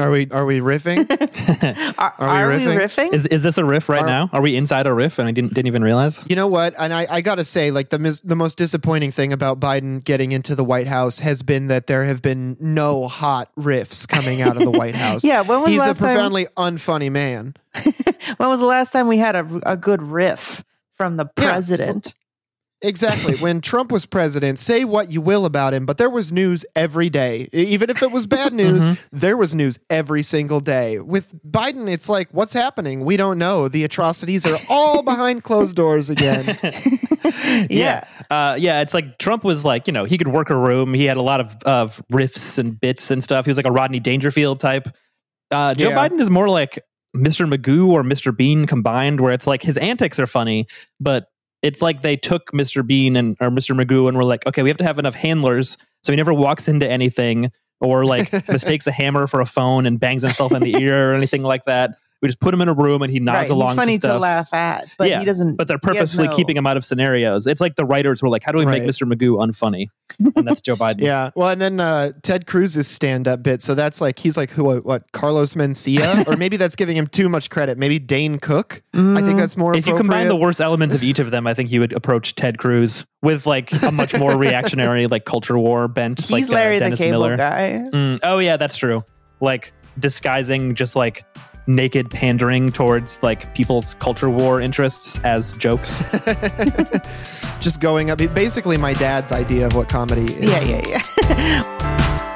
Are we riffing? Are we riffing? Is this a riff right now? Are we inside a riff and I didn't even realize? You know what? And I got to say, like, the most disappointing thing about Biden getting into the White House has been that there have been no hot riffs coming out of the White House. Yeah, when was he's the a last time- profoundly unfunny man. When was the last time we had a good riff from the president? Exactly. When Trump was president, say what you will about him, but there was news every day. Even if it was bad news, there was news every single day. With Biden, it's like, what's happening? We don't know. The atrocities are all behind closed doors again. Yeah. It's like Trump was like, he could work a room. He had a lot of riffs and bits and stuff. He was like a Rodney Dangerfield type. Joe Biden is more like Mr. Magoo or Mr. Bean combined, where it's like his antics are funny, but it's like they took Mr. Bean or Mr. Magoo and were like, okay, we have to have enough handlers so he never walks into anything or like mistakes a hammer for a phone and bangs himself in the ear or anything like that. We just put him in a room and he nods along. He's funny to stuff. to laugh at, but he doesn't. But they're purposefully keeping him out of scenarios. It's like the writers were like, how do we make Mr. Magoo unfunny? And that's Joe Biden. Yeah. Well, and then Ted Cruz's stand-up bit. So that's like, he's like, what Carlos Mencia? Or maybe that's giving him too much credit. Maybe Dane Cook. I think that's more If you combine the worst elements of each of them, I think you would approach Ted Cruz with like a much more reactionary, like culture war bent. He's like Larry Dennis the Cable Miller. Guy. Oh yeah, that's true. Like disguising just like naked pandering towards like people's culture war interests as jokes. Just going up. Basically my dad's idea of what comedy is. Yeah.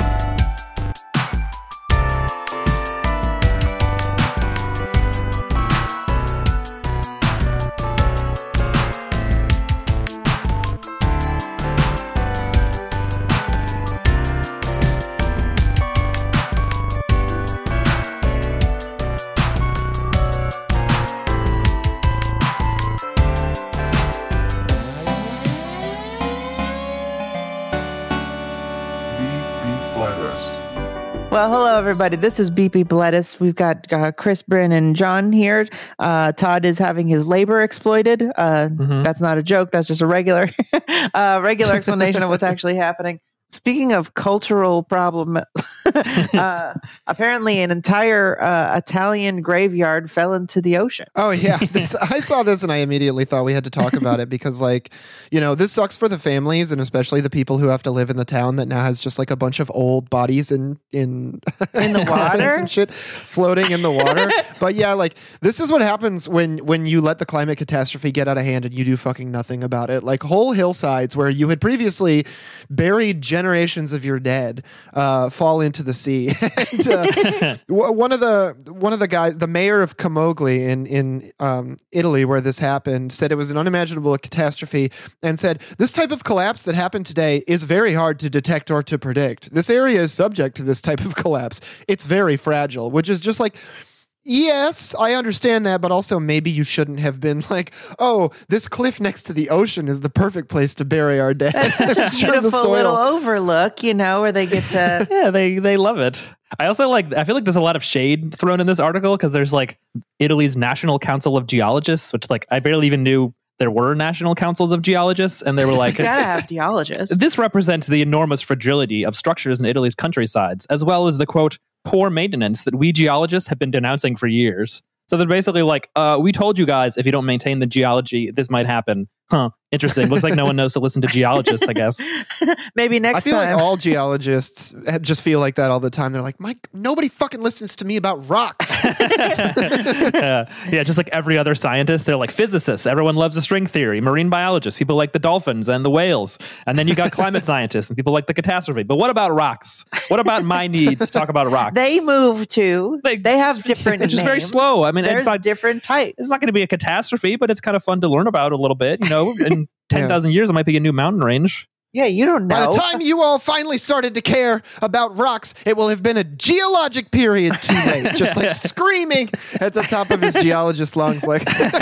Well, hello, everybody. This is BP Bledis. We've got Chris, Bryn, and John here. Todd is having his labor exploited. That's not a joke. That's just a regular explanation of what's actually happening. Speaking of cultural problem, apparently an entire Italian graveyard fell into the ocean. Oh, yeah. I saw this and I immediately thought we had to talk about it because, like, this sucks for the families and especially the people who have to live in the town that now has just like a bunch of old bodies in the water and shit floating in the water. But yeah, like, this is what happens when you let the climate catastrophe get out of hand and you do fucking nothing about it. Like, whole hillsides where you had previously buried generations of your dead fall into the sea. And, one of the guys, the mayor of Camogli in Italy, where this happened, said it was an unimaginable catastrophe and said this type of collapse that happened today is very hard to detect or to predict. This area is subject to this type of collapse. It's very fragile, which is just like, yes, I understand that, but also maybe you shouldn't have been like, oh, this cliff next to the ocean is the perfect place to bury our dead. That's such a beautiful little overlook, where they get to... Yeah, they love it. I also I feel like there's a lot of shade thrown in this article because there's like Italy's National Council of Geologists, which like I barely even knew there were national councils of geologists, and they were like, you gotta have geologists. This represents the enormous fragility of structures in Italy's countrysides, as well as the quote, poor maintenance that we geologists have been denouncing for years. So they're basically like, we told you guys if you don't maintain the geology, this might happen. Huh. Interesting. Looks like no one knows to listen to geologists, I guess. Maybe next time. I feel like all geologists just feel like that all the time. They're like, Mike, nobody fucking listens to me about rocks. Yeah, just like every other scientist, they're like physicists. Everyone loves the string theory. Marine biologists, people like the dolphins and the whales. And then you got climate scientists and people like the catastrophe. But what about rocks? What about my needs to talk about rocks? They move too. They have different names. Just very slow. I mean, there's different types. It's not going to be a catastrophe, but it's kind of fun to learn about a little bit. In 10,000 years, it might be a new mountain range. Yeah, you don't know. By the time you all finally started to care about rocks, it will have been a geologic period too late. Just like screaming at the top of his geologist lungs, like.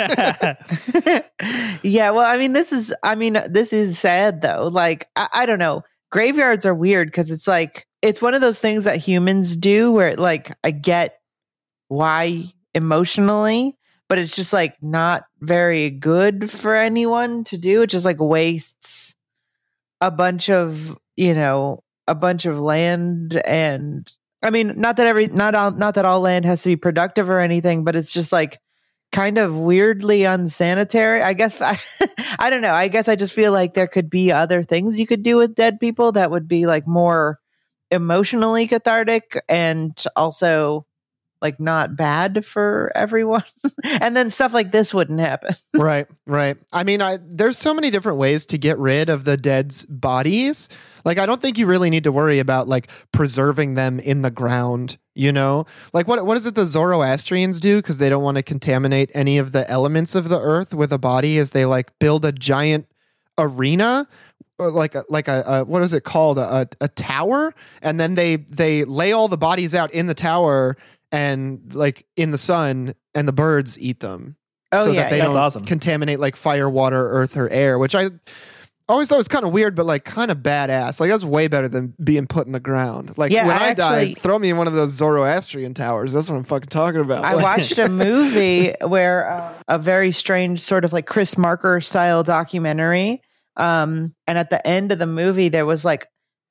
Yeah, well, I mean, this is sad though. Like, I don't know. Graveyards are weird because it's like it's one of those things that humans do where, like, I get why emotionally, but it's just like not very good for anyone to do. It just like wastes a bunch of land and I mean, not that all land has to be productive or anything, but it's just like kind of weirdly unsanitary. I guess I don't know. I guess I just feel like there could be other things you could do with dead people that would be like more emotionally cathartic and also like not bad for everyone. And then stuff like this wouldn't happen. Right. I mean, there's so many different ways to get rid of the dead's bodies. Like, I don't think you really need to worry about like preserving them in the ground, you know? Like, what is it the Zoroastrians do? Because they don't want to contaminate any of the elements of the earth with a body, as they like build a giant arena, or like a what is it called? A tower. And then they lay all the bodies out in the tower and like in the sun, and the birds eat them. Oh, so yeah, that they don't contaminate like fire, water, earth, or air, which I always thought was kind of weird, but like kind of badass. Like, that's way better than being put in the ground. Like, when I die, throw me in one of those Zoroastrian towers. That's what I'm fucking talking about. I watched a movie where a very strange sort of like Chris Marker style documentary. And at the end of the movie, there was like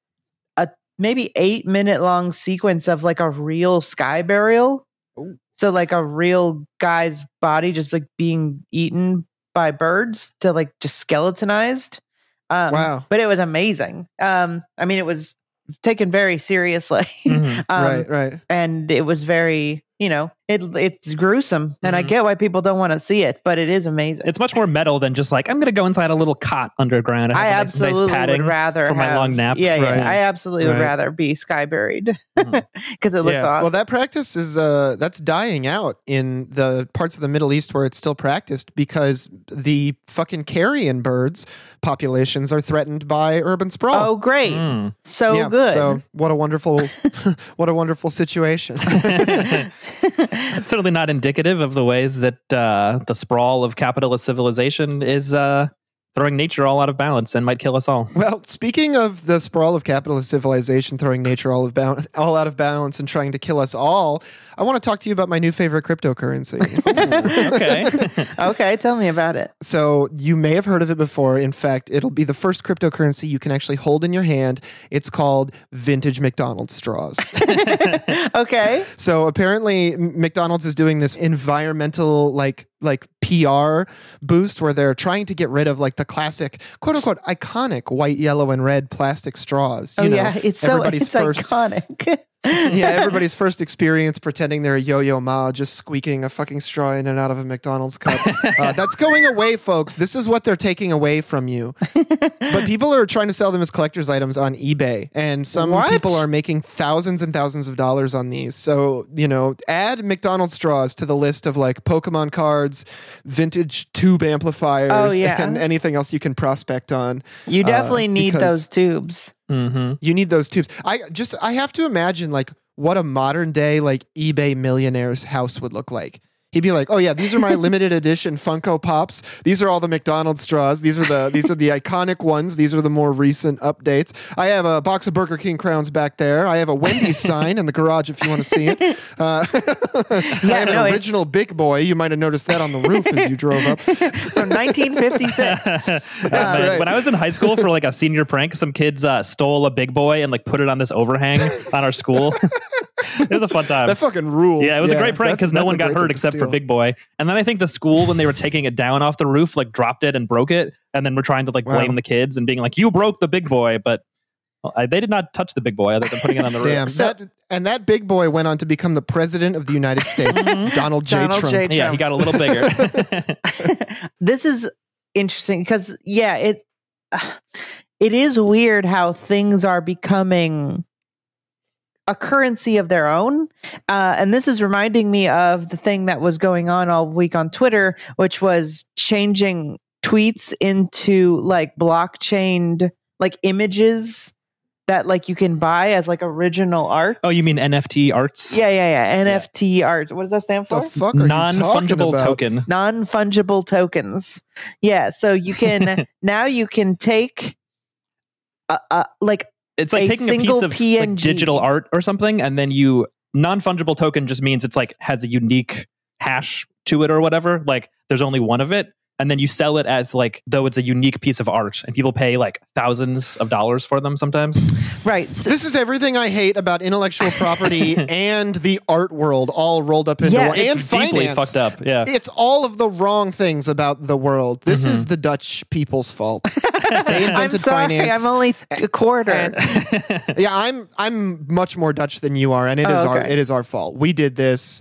a maybe 8-minute long sequence of like a real sky burial. Ooh. So like a real guy's body just like being eaten by birds to like just skeletonized. Wow. But it was amazing. I mean, it was taken very seriously. Mm-hmm. Right. And it was very, you know, it's gruesome. And I get why people don't want to see it, but it is amazing. It's much more metal than just like, I'm going to go inside a little cot underground. I absolutely would rather for my long nap. Yeah. I absolutely would rather be sky buried because it looks awesome. Well, that practice is that's dying out in the parts of the Middle East where it's still practiced, because the fucking carrion birds populations are threatened by urban sprawl. Oh, great. So good. So what a wonderful situation. It's certainly not indicative of the ways that the sprawl of capitalist civilization is throwing nature all out of balance and might kill us all. Well, speaking of the sprawl of capitalist civilization throwing nature all out of balance and trying to kill us all, I want to talk to you about my new favorite cryptocurrency. Okay, tell me about it. So you may have heard of it before. In fact, it'll be the first cryptocurrency you can actually hold in your hand. It's called vintage McDonald's straws. Okay. So apparently McDonald's is doing this environmental like PR boost where they're trying to get rid of like the classic, quote unquote, iconic white, yellow, and red plastic straws. You know, it's iconic. Yeah, everybody's first experience pretending they're a Yo-Yo Ma, just squeaking a fucking straw in and out of a McDonald's cup. That's going away, folks. This is what they're taking away from you. But people are trying to sell them as collector's items on eBay, and some people are making thousands and thousands of dollars on these. So, you know, add McDonald's straws to the list of like Pokemon cards, vintage tube amplifiers, and anything else you can prospect on. You definitely need those tubes. Mm-hmm. You need those tubes. I have to imagine like what a modern day like eBay millionaire's house would look like. He'd be like, "Oh yeah, these are my limited edition Funko Pops. These are all the McDonald's straws. These are the iconic ones. These are the more recent updates. I have a box of Burger King crowns back there. I have a Wendy's sign in the garage if you want to see it. I have an original Big Boy. You might have noticed that on the roof as you drove up from 1956. Right. When I was in high school for like a senior prank, some kids stole a Big Boy and like put it on this overhang on our school. It was a fun time. That fucking rules. Yeah, it was a great prank because no one got hurt except for Big Boy. And then I think the school, when they were taking it down off the roof, like dropped it and broke it. And then we're trying to like blame the kids and being like, "You broke the Big Boy." But they did not touch the Big Boy other than putting it on the roof. Damn, that Big Boy went on to become the president of the United States, Donald J. Trump. Yeah, he got a little bigger. This is interesting because, it is weird how things are becoming a currency of their own. And this is reminding me of the thing that was going on all week on Twitter, which was changing tweets into like blockchained like images that like you can buy as like original art. Oh, you mean NFT arts? Yeah. NFT arts. What does that stand for? The fuck are non-fungible token. Non-fungible tokens. Yeah. So you can now you can take like it's like taking a piece of like, digital art or something, and then non-fungible token just means it's like has a unique hash to it or whatever. Like there's only one of it, and then you sell it as like though it's a unique piece of art, and people pay like thousands of dollars for them sometimes. Right. So, this is everything I hate about intellectual property and the art world all rolled up into one. And it's deeply finance. fucked up. Yeah, It's all of the wrong things about the world. This is the Dutch people's fault. They invented I'm sorry, finance. I'm only a quarter. Yeah, I'm much more Dutch than you are, and it is our fault. We did this.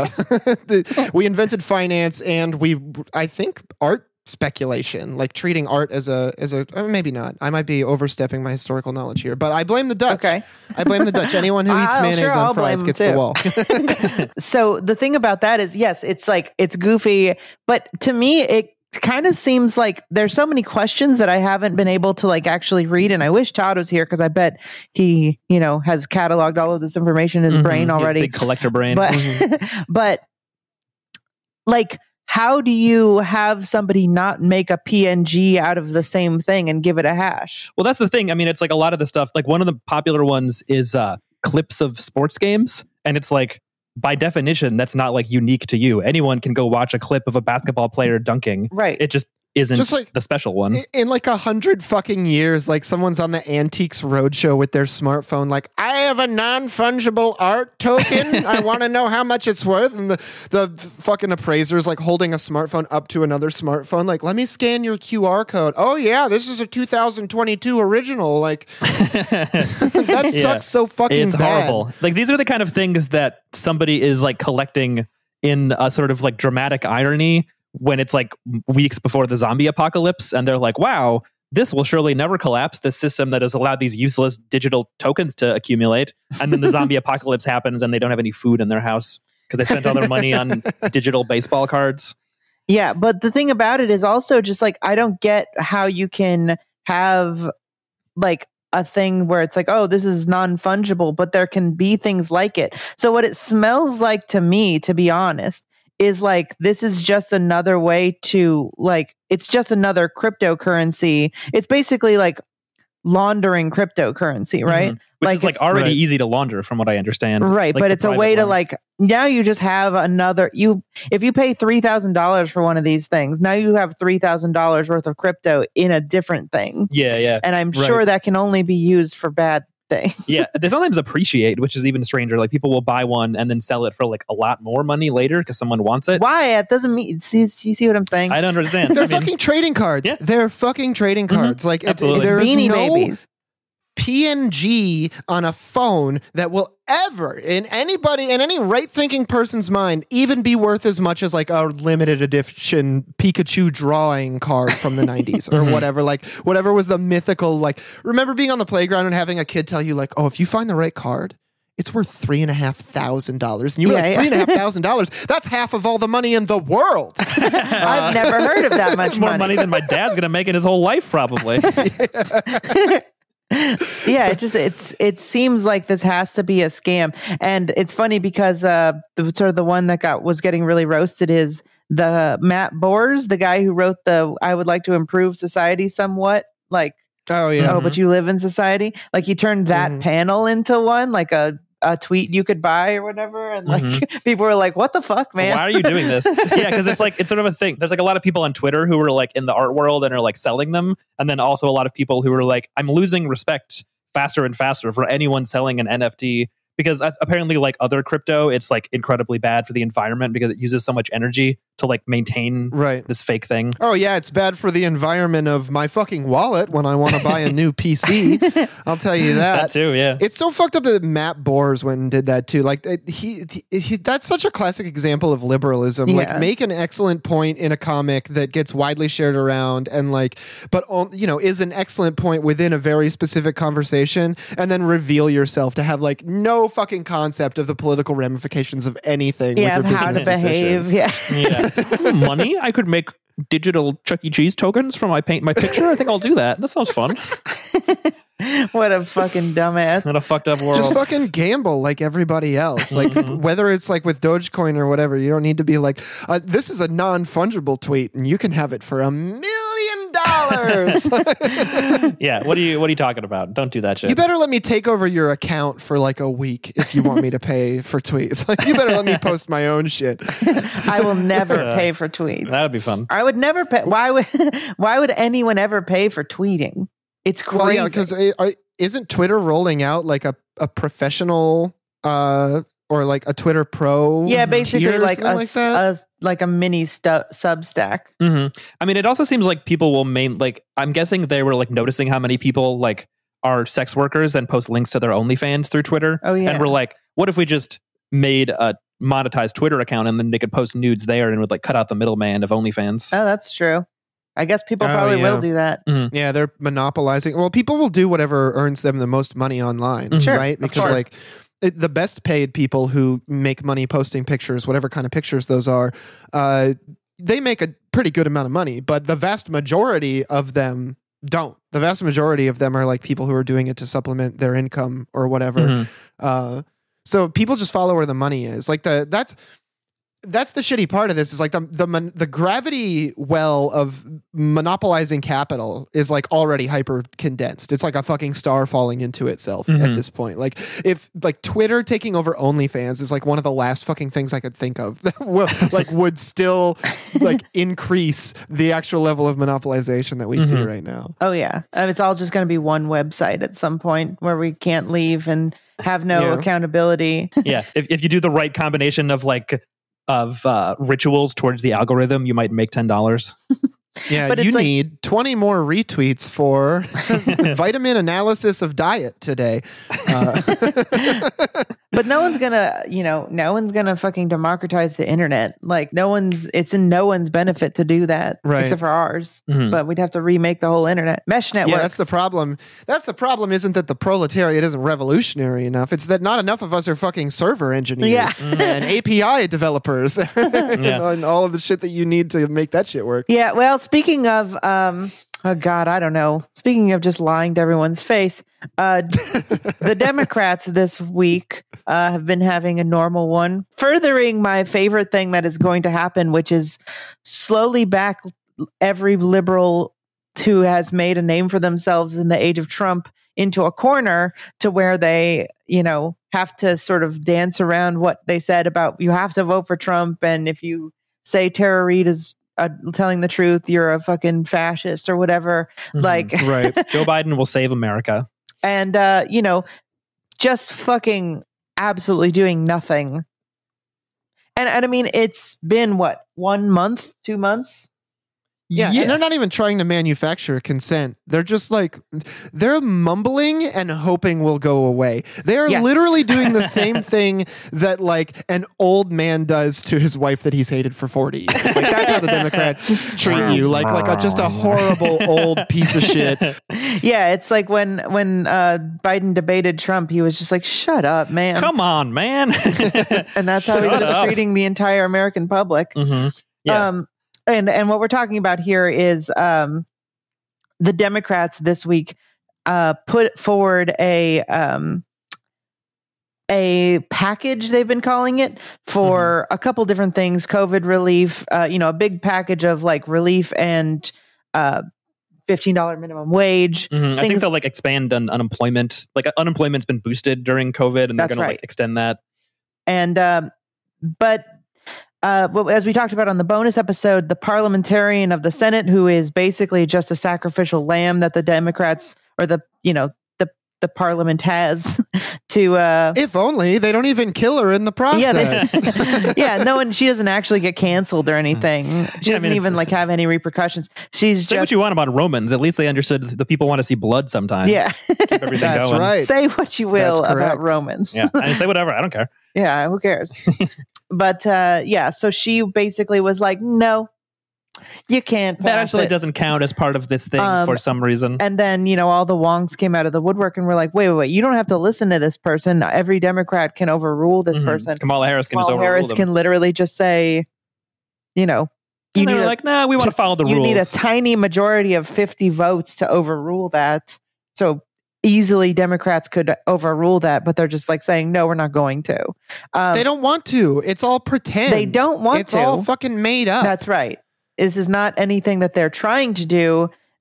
We invented finance, and I think art speculation, like treating art as a maybe not. I might be overstepping my historical knowledge here, but I blame the Dutch. Okay. I blame the Dutch. Anyone who eats mayonnaise on fries gets the wall. So the thing about that is, yes, it's like it's goofy, but to me, it kind of seems like there's so many questions that I haven't been able to like actually read. And I wish Todd was here because I bet he, has cataloged all of this information in his brain already. Big collector brain. But, but like, how do you have somebody not make a PNG out of the same thing and give it a hash? Well, that's the thing. I mean, it's like a lot of the stuff, like one of the popular ones is clips of sports games. And it's like, by definition, that's not like unique to you. Anyone can go watch a clip of a basketball player dunking. Right. It just isn't Just like the special one. In like 100 fucking years, like someone's on the Antiques Roadshow with their smartphone, like, I have a non-fungible art token. I want to know how much it's worth. And the fucking appraiser's like holding a smartphone up to another smartphone, like, let me scan your QR code. Oh yeah, this is a 2022 original. Like, that sucks so fucking It's bad. horrible. Like, these are the kind of things that somebody is like collecting in a sort of like dramatic irony when it's like weeks before the zombie apocalypse, and they're like, wow, this will surely never collapse, this system that has allowed these useless digital tokens to accumulate. And then the zombie apocalypse happens and they don't have any food in their house because they spent all their money on digital baseball cards. Yeah, but the thing about it is also just like, I don't get how you can have like a thing where it's like, oh, this is non-fungible, but there can be things like it. So what it smells like to me, to be honest, is like, this is just another way to like, it's just another cryptocurrency. It's basically like laundering cryptocurrency, right? Mm-hmm. Which is like already easy to launder from what I understand. Right. Like but it's a way to like, now you just have another, if you pay $3,000 for one of these things, now you have $3,000 worth of crypto in a different thing. Yeah. Yeah. And I'm sure that can only be used for bad things. Yeah. They sometimes appreciate, which is even stranger. Like people will buy one and then sell it for like a lot more money later because someone wants it. Why? It doesn't mean, you see what I'm saying? I don't understand. They're fucking trading cards. Yeah. They're fucking trading cards. Like, Absolutely. there is Beanie no Babies. PNG on a phone that will ever, in any right-thinking person's mind, even be worth as much as like a limited edition Pikachu drawing card from the 90s or whatever. Like, whatever was the mythical, like, remember being on the playground and having a kid tell you like, oh, if you find the right card, it's worth $3,500. And you were like, $3,500? That's half of all the money in the world. I've never heard of that much More money than my dad's going to make in his whole life, probably. Yeah, it seems like this has to be a scam. And it's funny because the one that was getting really roasted is the Matt Bors, the guy who wrote I would like to improve society somewhat, like, oh yeah, but you live in society. Like, he turned that panel into one, like a tweet you could buy or whatever, and like people were like, what the fuck, man? Why are you doing this? Yeah, because it's sort of a thing. There's like a lot of people on Twitter who are like in the art world and are like selling them, and then also a lot of people who are like, I'm losing respect faster and faster for anyone selling an NFT, because apparently, like other crypto, it's like incredibly bad for the environment because it uses so much energy to like maintain this fake thing. Oh yeah, it's bad for the environment of my fucking wallet when I want to buy a new PC. I'll tell you that. That too, yeah. It's so fucked up that Matt Bors went and did that too. Like, he that's such a classic example of liberalism. Yeah. Like, make an excellent point in a comic that gets widely shared around, and like, but is an excellent point within a very specific conversation, and then reveal yourself to have like no fucking concept of the political ramifications of anything. Yeah, with your how to business behave. decisions. Yeah. Money? I could make digital Chuck E. Cheese tokens from my picture. I think I'll do that. That sounds fun. What a fucking dumbass. What a fucked up world. Just fucking gamble like everybody else. Like, whether it's like with Dogecoin or whatever, you don't need to be like, this is a non-fungible tweet and you can have it for $1 million. Yeah, what are you talking about? Don't do that shit. You better let me take over your account for like a week if you want me to pay for tweets. Like, you better let me post my own shit. I will never pay for tweets. That would be fun. I would never pay. Why would anyone ever pay for tweeting? It's crazy. Well, yeah, because isn't Twitter rolling out like a professional or like a Twitter Pro? Yeah, basically like like a mini Substack. Mm-hmm. I mean, it also seems like people will I'm guessing they were like noticing how many people like are sex workers and post links to their OnlyFans through Twitter. Oh yeah, and we're like, what if we just made a monetized Twitter account and then they could post nudes there and would like cut out the middleman of OnlyFans? Oh, that's true. I guess people probably will do that. Mm-hmm. Yeah, they're monopolizing. Well, people will do whatever earns them the most money online, Sure, right? Because like the best paid people who make money posting pictures, whatever kind of pictures those are, they make a pretty good amount of money. But the vast majority of them don't. The vast majority of them are like people who are doing it to supplement their income or whatever. Mm-hmm. So people just follow where the money is. Like that's the shitty part of this is like the gravity well of monopolizing capital is like already hyper condensed. It's like a fucking star falling into itself at this point. Like if like Twitter taking over OnlyFans is like one of the last fucking things I could think of that would still like increase the actual level of monopolization that we see right now. Oh yeah, it's all just going to be one website at some point where we can't leave and have no accountability. Yeah, if you do the right combination of rituals towards the algorithm, you might make $10. Yeah, but you need 20 more retweets for vitamin analysis of diet today. But no one's gonna fucking democratize the internet. Like it's in no one's benefit to do that, except for ours. Mm-hmm. But we'd have to remake the whole internet. Mesh networks. Yeah, that's the problem. That's the problem. Isn't that the proletariat isn't revolutionary enough? It's that not enough of us are fucking server engineers and API developers and all of the shit that you need to make that shit work. Yeah. Well, speaking of, oh God, I don't know. Speaking of just lying to everyone's face, the Democrats this week have been having a normal one, furthering my favorite thing that is going to happen, which is slowly back every liberal who has made a name for themselves in the age of Trump into a corner to where they, have to sort of dance around what they said about you have to vote for Trump. And if you say Tara Reid is telling the truth, you're a fucking fascist or whatever. Like, right. Joe Biden will save America. And, just fucking absolutely doing nothing. And I mean, it's been 1 month, 2 months? Yeah, and they're not even trying to manufacture consent. They're just like, they're mumbling and hoping will go away. They are literally doing the same thing that like an old man does to his wife that he's hated for 40 years. Like that's how the Democrats treat you, like just a horrible old piece of shit. Yeah, it's like when Biden debated Trump, he was just like, "Shut up, man! Come on, man!" And that's how he's just treating the entire American public. Mm-hmm. Yeah. And what we're talking about here is the Democrats this week put forward a package, they've been calling it, for a couple different things. COVID relief, a big package of like relief and $15 minimum wage. Mm-hmm. I think they'll like expand on unemployment. Like unemployment's been boosted during COVID, and they're going to like extend that. And but as we talked about on the bonus episode, the parliamentarian of the Senate, who is basically just a sacrificial lamb that the Democrats or the parliament has to if only they don't even kill her in the process. She doesn't actually get canceled or anything. She doesn't even like have any repercussions. She's say what you want about Romans. At least they understood the people want to see blood sometimes. Yeah. Keep everything That's going. right. Say what you will about Romans. Yeah. I mean, say whatever. I don't care. Yeah, who cares? But so she basically was like, no, you can't pass that actually it. Doesn't count as part of this thing for some reason. And then, all the wonks came out of the woodwork and were like, wait, you don't have to listen to this person. Every Democrat can overrule this person. Kamala Harris can just overrule them. Can literally just say, you need like, nah, we want to follow the rules. You need a tiny majority of 50 votes to overrule that. So easily Democrats could overrule that, but they're just like saying, no, we're not going to. They don't want to. It's all pretend. They don't want to. It's to. all fucking made up. That's right. This is not anything that they're trying to do.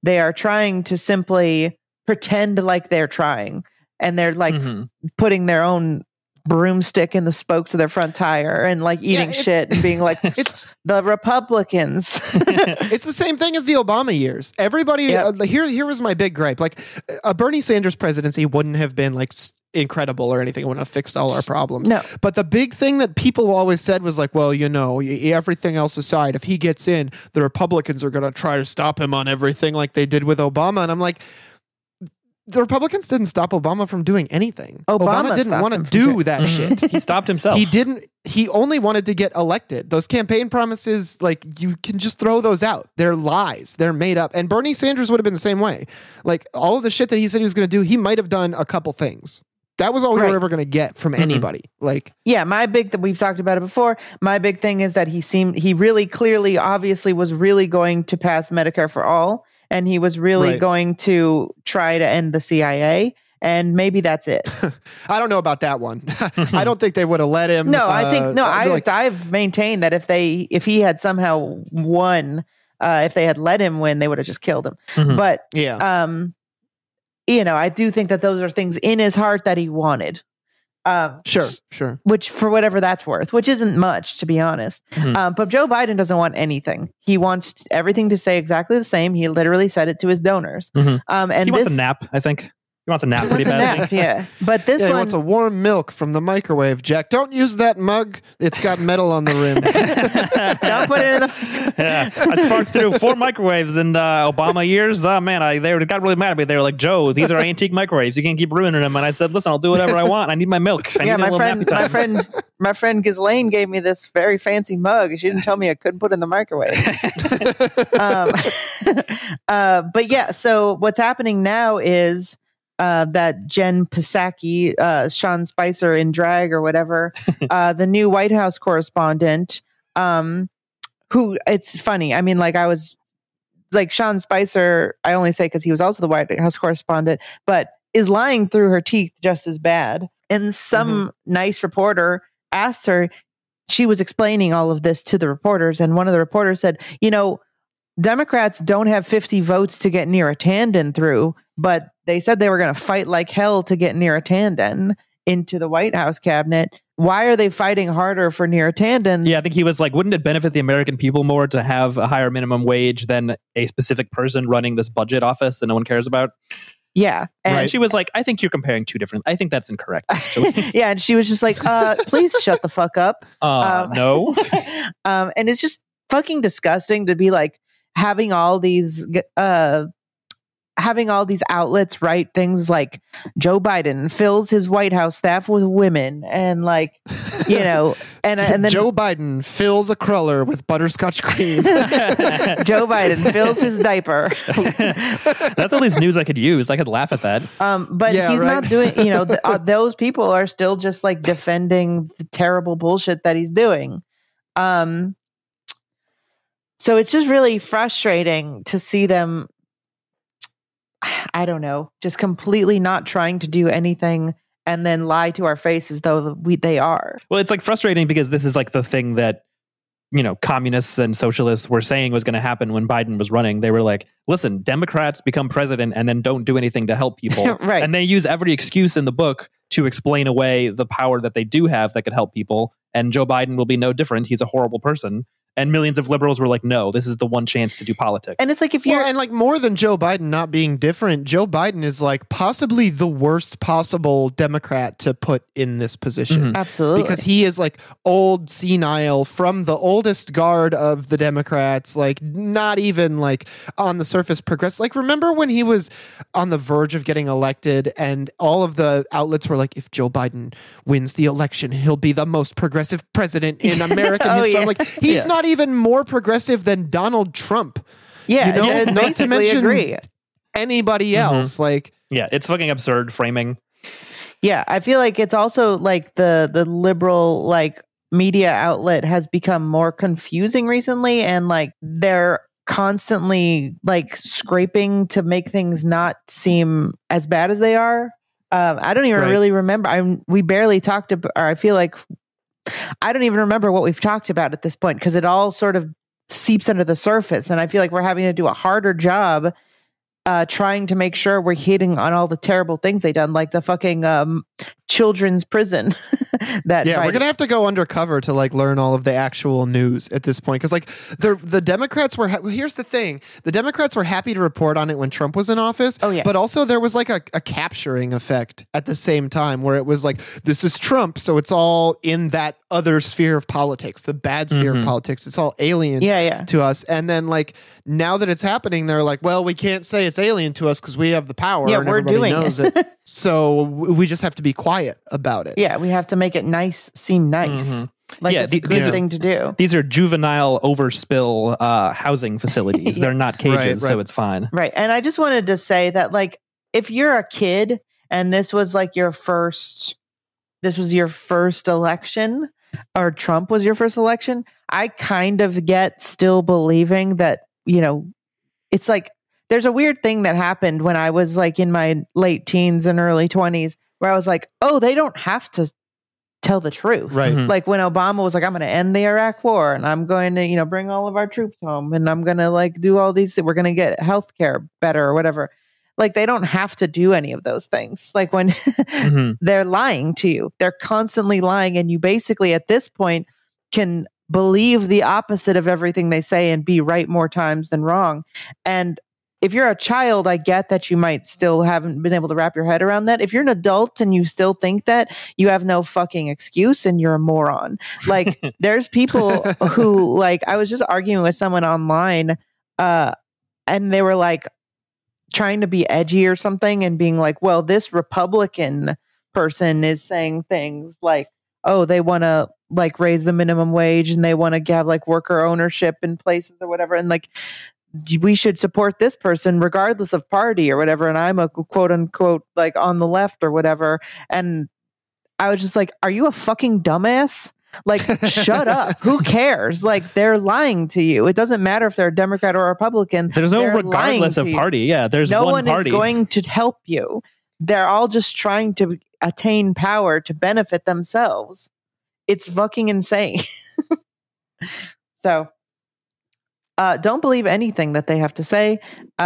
They are trying to simply pretend like they're trying, and they're like putting their own broomstick in the spokes of their front tire and like eating shit and being like, it's the Republicans. It's the same thing as the Obama years. Everybody, here was my big gripe. Like a Bernie Sanders presidency wouldn't have been like incredible or anything. It wouldn't have fixed all our problems. No. But the big thing that people always said was like, well, everything else aside, if he gets in, the Republicans are going to try to stop him on everything like they did with Obama. And I'm like, the Republicans didn't stop Obama from doing anything. Obama didn't want to do that shit. He stopped himself. He only wanted to get elected. Those campaign promises, like, you can just throw those out. They're lies. They're made up. And Bernie Sanders would have been the same way. Like, all of the shit that he said he was going to do, he might have done a couple things. That was all we were ever going to get from anybody. Like, yeah, we've talked about it before. My big thing is that he really clearly, obviously was really going to pass Medicare for all. And he was really going to try to end the CIA. And maybe that's it. I don't know about that one. I don't think they would have let him. No, I've maintained that if he had somehow won, if they had let him win, they would have just killed him. But I do think that those are things in his heart that he wanted. Sure. Which, for whatever that's worth, which isn't much, to be honest. But Joe Biden doesn't want anything. He wants everything to stay exactly the same. He literally said it to his donors. And he wants a nap, I think. He wants a nap pretty badly. Yeah. But this one... He wants a warm milk from the microwave, Jack. Don't use that mug. It's got metal on the rim. Don't put it in the... Yeah. I sparked through 4 microwaves in Obama years. Oh, man, they got really mad at me. They were like, Joe, these are antique microwaves. You can't keep ruining them. And I said, listen, I'll do whatever I want. I need my milk. My friend Ghislaine gave me this very fancy mug. She didn't tell me I couldn't put it in the microwave. But yeah, so what's happening now is that Jen Psaki, Sean Spicer in drag or whatever, the new White House correspondent, who, it's funny. I mean, like, I was like, Sean Spicer, I only say because he was also the White House correspondent, but is lying through her teeth just as bad. And some nice reporter asked her, she was explaining all of this to the reporters, and one of the reporters said, Democrats don't have 50 votes to get Neera Tanden through, but they said they were going to fight like hell to get Neera Tanden into the White House cabinet. Why are they fighting harder for Neera Tanden? Yeah, I think he was like, wouldn't it benefit the American people more to have a higher minimum wage than a specific person running this budget office that no one cares about? Yeah. And she was like, I think you're comparing two different... I think that's incorrect, actually. Yeah, and she was just like, please shut the fuck up. No. And it's just fucking disgusting to be like, having all these outlets write things like Joe Biden fills his White House staff with women, and like, and then Joe Biden fills a cruller with butterscotch cream. Joe Biden fills his diaper. That's at least news I could use. I could laugh at that. But he's not doing, those people are still just like defending the terrible bullshit that he's doing. So it's just really frustrating to see them, I don't know, just completely not trying to do anything and then lie to our faces though they are. Well, it's like frustrating because this is like the thing that, communists and socialists were saying was going to happen when Biden was running. They were like, listen, Democrats become president and then don't do anything to help people. Right. And they use every excuse in the book to explain away the power that they do have that could help people. And Joe Biden will be no different. He's a horrible person. And millions of liberals were like, no, this is the one chance to do politics. And it's like, if you're... and like, more than Joe Biden not being different, Joe Biden is like possibly the worst possible Democrat to put in this position. Absolutely. Because he is like old, senile, from the oldest guard of the Democrats, like not even like on the surface progressive. Like, remember when he was on the verge of getting elected and all of the outlets were like, if Joe Biden wins the election, he'll be the most progressive president in American history. Yeah. I'm like, he's not even more progressive than Donald Trump. Yeah, not to mention anybody else. Like, yeah, it's fucking absurd framing. Yeah, I feel like it's also like the liberal like media outlet has become more confusing recently, and like they're constantly like scraping to make things not seem as bad as they are. I don't even really remember. We barely talked about, or I feel like I don't even remember what we've talked about at this point because it all sort of seeps under the surface. And I feel like we're having to do a harder job trying to make sure we're hitting on all the terrible things they done, like the fucking children's prison. We're gonna have to go undercover to like learn all of the actual news at this point, because like the Democrats were here's the thing, the Democrats were happy to report on it when Trump was in office, but also there was like a capturing effect at the same time where it was like, this is Trump, so it's all in that other sphere of politics, the bad sphere of politics, it's all alien to us. And then like now that it's happening, they're like, well, we can't say it's alien to us because we have the power and we're everybody doing knows it. So we just have to be quiet about it. Yeah, we have to make it seem nice. Like it's a good thing to do. These are juvenile overspill housing facilities. They're not cages, so it's fine. Right. And I just wanted to say that, like, if you're a kid and this was like your first election, or Trump was your first election, I kind of get still believing that, you know, it's like there's a weird thing that happened when I was like in my late teens and early 20s where I was like, oh, they don't have to tell the truth. Right. Like when Obama was like, I'm going to end the Iraq war and I'm going to, you know, bring all of our troops home and I'm going to like do all these things. We're going to get healthcare better or whatever. Like they don't have to do any of those things. Like when they're lying to you, they're constantly lying. And you basically at this point can believe the opposite of everything they say and be right more times than wrong. And if you're a child, I get that you might still haven't been able to wrap your head around that. If you're an adult and you still think that, you have no fucking excuse and you're a moron. Like there's people who, like, I was just arguing with someone online and they were like trying to be edgy or something and being like, well, this Republican person is saying things like, oh, they want to like raise the minimum wage and they want to have like worker ownership in places or whatever. And like, we should support this person regardless of party or whatever. And I'm a quote unquote like on the left or whatever. And I was just like, are you a fucking dumbass? Like, shut up. Who cares? Like, they're lying to you. It doesn't matter if they're a Democrat or a Republican. There's no regardless of party. Yeah, there's no one one party. is going to help you. They're all just trying to attain power to benefit themselves. It's fucking insane. So, don't believe anything that they have to say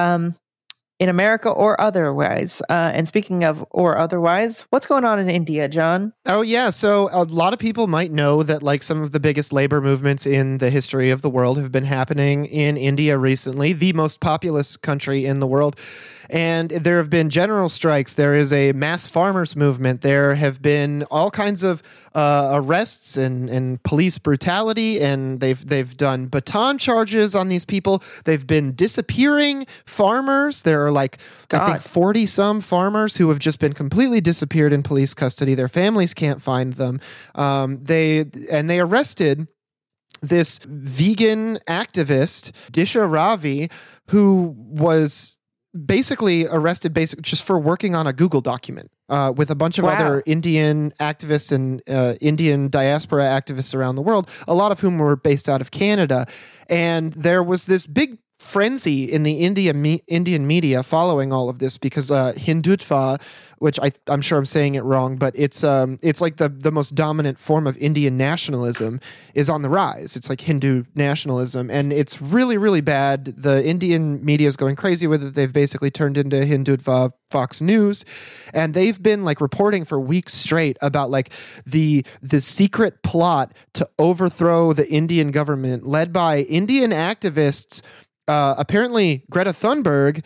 in America or otherwise. And speaking of or otherwise, what's going on in India, John? Oh, yeah. So a lot of people might know that like some of the biggest labor movements in the history of the world have been happening in India recently, the most populous country in the world. And there have been general strikes. There is a mass farmers movement. There have been all kinds of arrests and police brutality, and they've done baton charges on these people. They've been disappearing farmers. There are like, I think 40 some farmers who have just been completely disappeared in police custody. Their families can't find them. They arrested this vegan activist, Disha Ravi, who was basically arrested just for working on a Google document with a bunch of other Indian activists and Indian diaspora activists around the world, a lot of whom were based out of Canada. And there was this big frenzy in the Indian media following all of this because Hindutva, which I'm sure I'm saying it wrong, but it's like the most dominant form of Indian nationalism is on the rise. It's like Hindu nationalism, and it's really, really bad. The Indian media is going crazy with it. They've basically turned into Hindutva Fox News, and they've been like reporting for weeks straight about like the secret plot to overthrow the Indian government led by Indian activists. Apparently Greta Thunberg,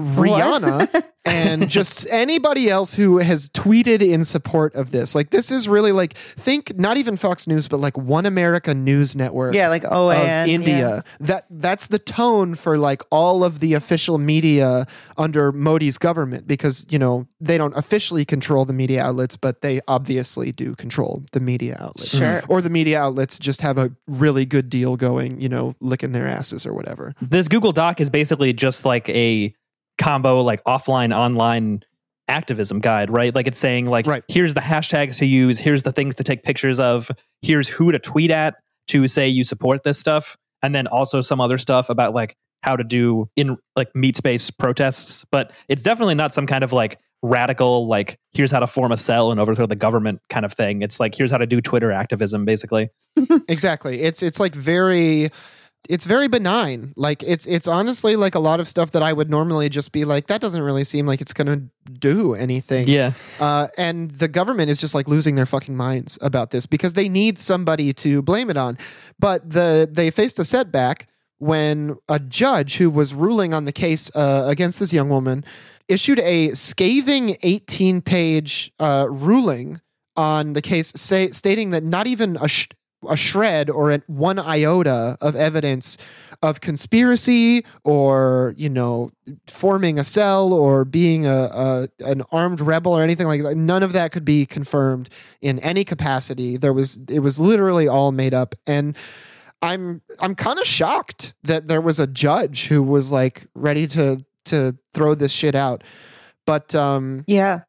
Rihanna, and just anybody else who has tweeted in support of this. Like, this is really like, think not even Fox News, but like One America News Network. Yeah, like OAN. Of India. Yeah. That's the tone for like all of the official media under Modi's government, because, you know, they don't officially control the media outlets, but they obviously do control the media outlets. Sure. Or the media outlets just have a really good deal going, you know, licking their asses or whatever. This Google Doc is basically just like a combo, like offline, online activism guide, right? Like it's saying like, here's the hashtags to use, here's the things to take pictures of, here's who to tweet at to say you support this stuff. And then also some other stuff about like how to do in like meat space protests. But it's definitely not some kind of like radical, like here's how to form a cell and overthrow the government kind of thing. It's like, here's how to do Twitter activism, basically. Exactly. It's like very... it's very benign. Like it's honestly like a lot of stuff that I would normally just be like, that doesn't really seem like it's going to do anything. Yeah. And the government is just like losing their fucking minds about this because they need somebody to blame it on. But they faced a setback when a judge who was ruling on the case against this young woman issued a scathing 18-page ruling on the case, stating that not even a shred or one iota of evidence of conspiracy or, you know, forming a cell or being an armed rebel or anything like that. None of that could be confirmed in any capacity. It was literally all made up. And I'm kind of shocked that there was a judge who was like ready to throw this shit out. But yeah.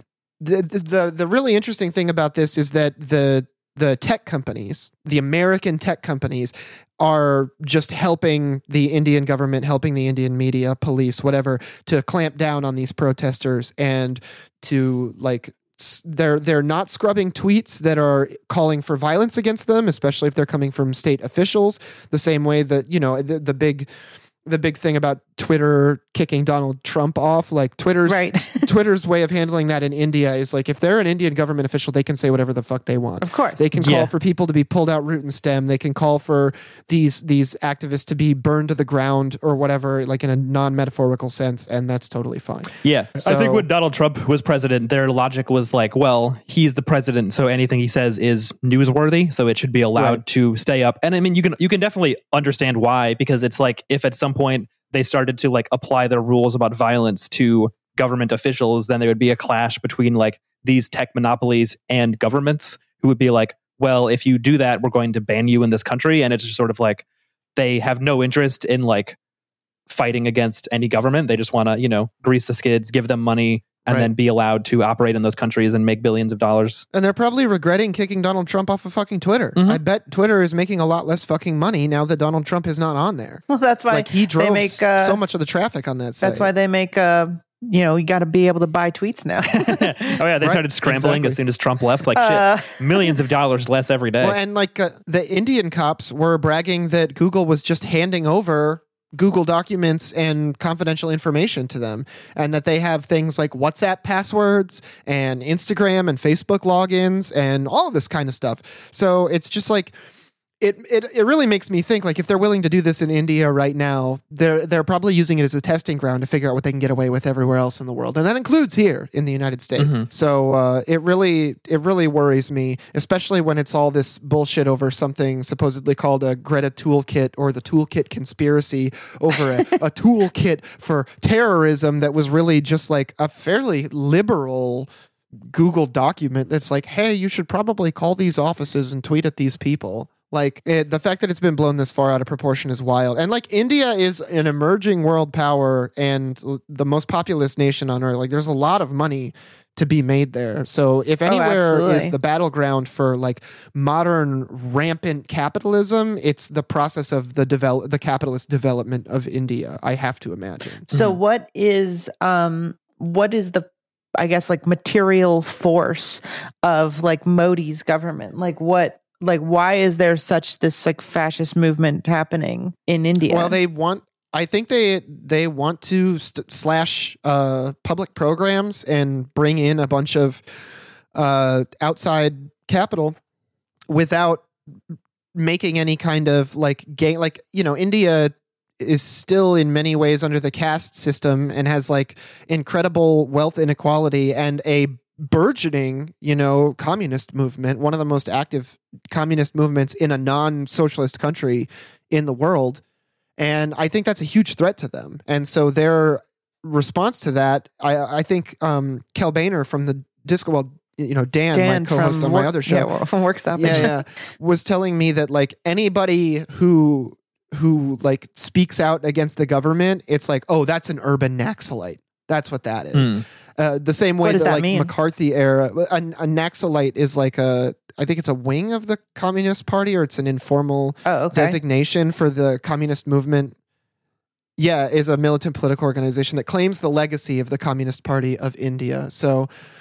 The really interesting thing about this is that the tech companies, the American tech companies, are just helping the Indian government, helping the Indian media, police, whatever, to clamp down on these protesters and to like they're not scrubbing tweets that are calling for violence against them, especially if they're coming from state officials. The same way that, you know, the big thing about Twitter kicking Donald Trump off, like Twitter's way of handling that in India is like, if they're an Indian government official, they can say whatever the fuck they want. Of course. They can call for people to be pulled out root and stem. They can call for these activists to be burned to the ground or whatever, like in a non-metaphorical sense. And that's totally fine. Yeah. So, I think when Donald Trump was president, their logic was like, well, he's the president, so anything he says is newsworthy, so it should be allowed to stay up. And I mean, you can definitely understand why, because it's like, if at some point they started to like apply their rules about violence to government officials, then there would be a clash between like these tech monopolies and governments who would be like, well, if you do that, we're going to ban you in this country. And it's just sort of like, they have no interest in like fighting against any government. They just want to, you know, grease the skids, give them money, and then be allowed to operate in those countries and make billions of dollars. And they're probably regretting kicking Donald Trump off of fucking Twitter. Mm-hmm. I bet Twitter is making a lot less fucking money now that Donald Trump is not on there. Well, that's why like he drove so much of the traffic on that site. That's why they make you know, you got to be able to buy tweets now. Oh yeah, they started scrambling as soon as Trump left. Like shit, millions of dollars less every day. Well, and like the Indian cops were bragging that Google was just handing over Google documents and confidential information to them, and that they have things like WhatsApp passwords and Instagram and Facebook logins and all of this kind of stuff. So it's just like it really makes me think, like, if they're willing to do this in India right now, they're probably using it as a testing ground to figure out what they can get away with everywhere else in the world, and that includes here in the United States. Mm-hmm. So it really worries me, especially when it's all this bullshit over something supposedly called a Greta toolkit or the toolkit conspiracy over a toolkit for terrorism that was really just like a fairly liberal Google document that's like, hey, you should probably call these offices and tweet at these people. Like, the fact that it's been blown this far out of proportion is wild. And like, India is an emerging world power and the most populous nation on earth. Like, there's a lot of money to be made there. So if anywhere is the battleground for like modern rampant capitalism, it's the process of the capitalist development of India, I have to imagine. So what is the, I guess, like material force of like Modi's government? Like, why is there such this like fascist movement happening in India? Well, I think they want to slash public programs and bring in a bunch of outside capital without making any kind of like gain. Like, you know, India is still in many ways under the caste system and has like incredible wealth inequality and a burgeoning, you know, communist movement, one of the most active communist movements in a non-socialist country in the world. And I think that's a huge threat to them. And so their response to that, I think Kel Boehner from the Disco, well, you know, Dan my co-host on my other show, from Work Stoppage, was telling me that like anybody who like speaks out against the government, it's like, oh, that's an urban Naxalite. That's what that is. The same way that like mean? McCarthy era, a Naxalite is like I think it's a wing of the Communist Party, or it's an informal designation for the communist movement. Yeah, is a militant political organization that claims the legacy of the Communist Party of India. So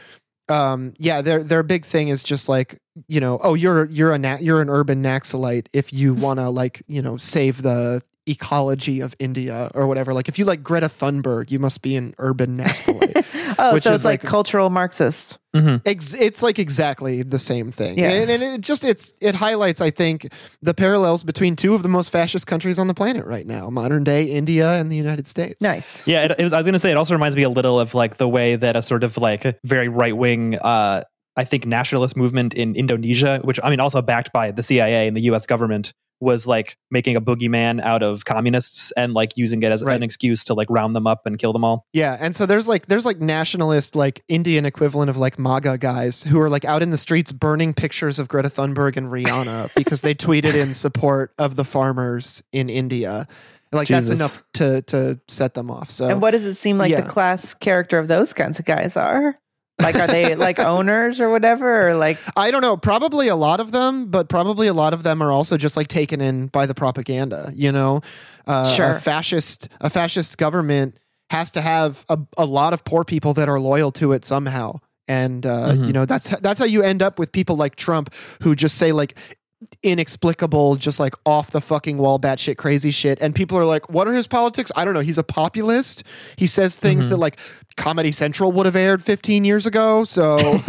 their big thing is just like, you know, oh, you're an urban Naxalite if you want to, like, you know, save the ecology of India or whatever. Like, if you like Greta Thunberg, you must be an urban Naxalite. So it's like cultural Marxist. Mm-hmm. It's like exactly the same thing. Yeah. And it highlights, I think, the parallels between two of the most fascist countries on the planet right now, modern day India and the United States. Nice. Yeah, I was going to say, it also reminds me a little of like the way that a sort of like very right wing, I think, nationalist movement in Indonesia, which I mean also backed by the CIA and the U.S. government, was like making a boogeyman out of communists and like using it as an excuse to like round them up and kill them all. Yeah, and so there's like nationalist, like Indian equivalent of like MAGA guys who are like out in the streets burning pictures of Greta Thunberg and Rihanna because they tweeted in support of the farmers in India. Like, Jesus. That's enough to set them off. So, and what does it seem like the class character of those kinds of guys are? Like, are they like owners or whatever? Or like, I don't know. Probably a lot of them, but probably a lot of them are also just like taken in by the propaganda. You know, sure. A fascist government has to have a lot of poor people that are loyal to it somehow, and you know, that's how you end up with people like Trump who just say like inexplicable, just like off the fucking wall, batshit crazy shit, and people are like, "What are his politics?" I don't know. He's a populist. He says things that like Comedy Central would have aired 15 years ago. So,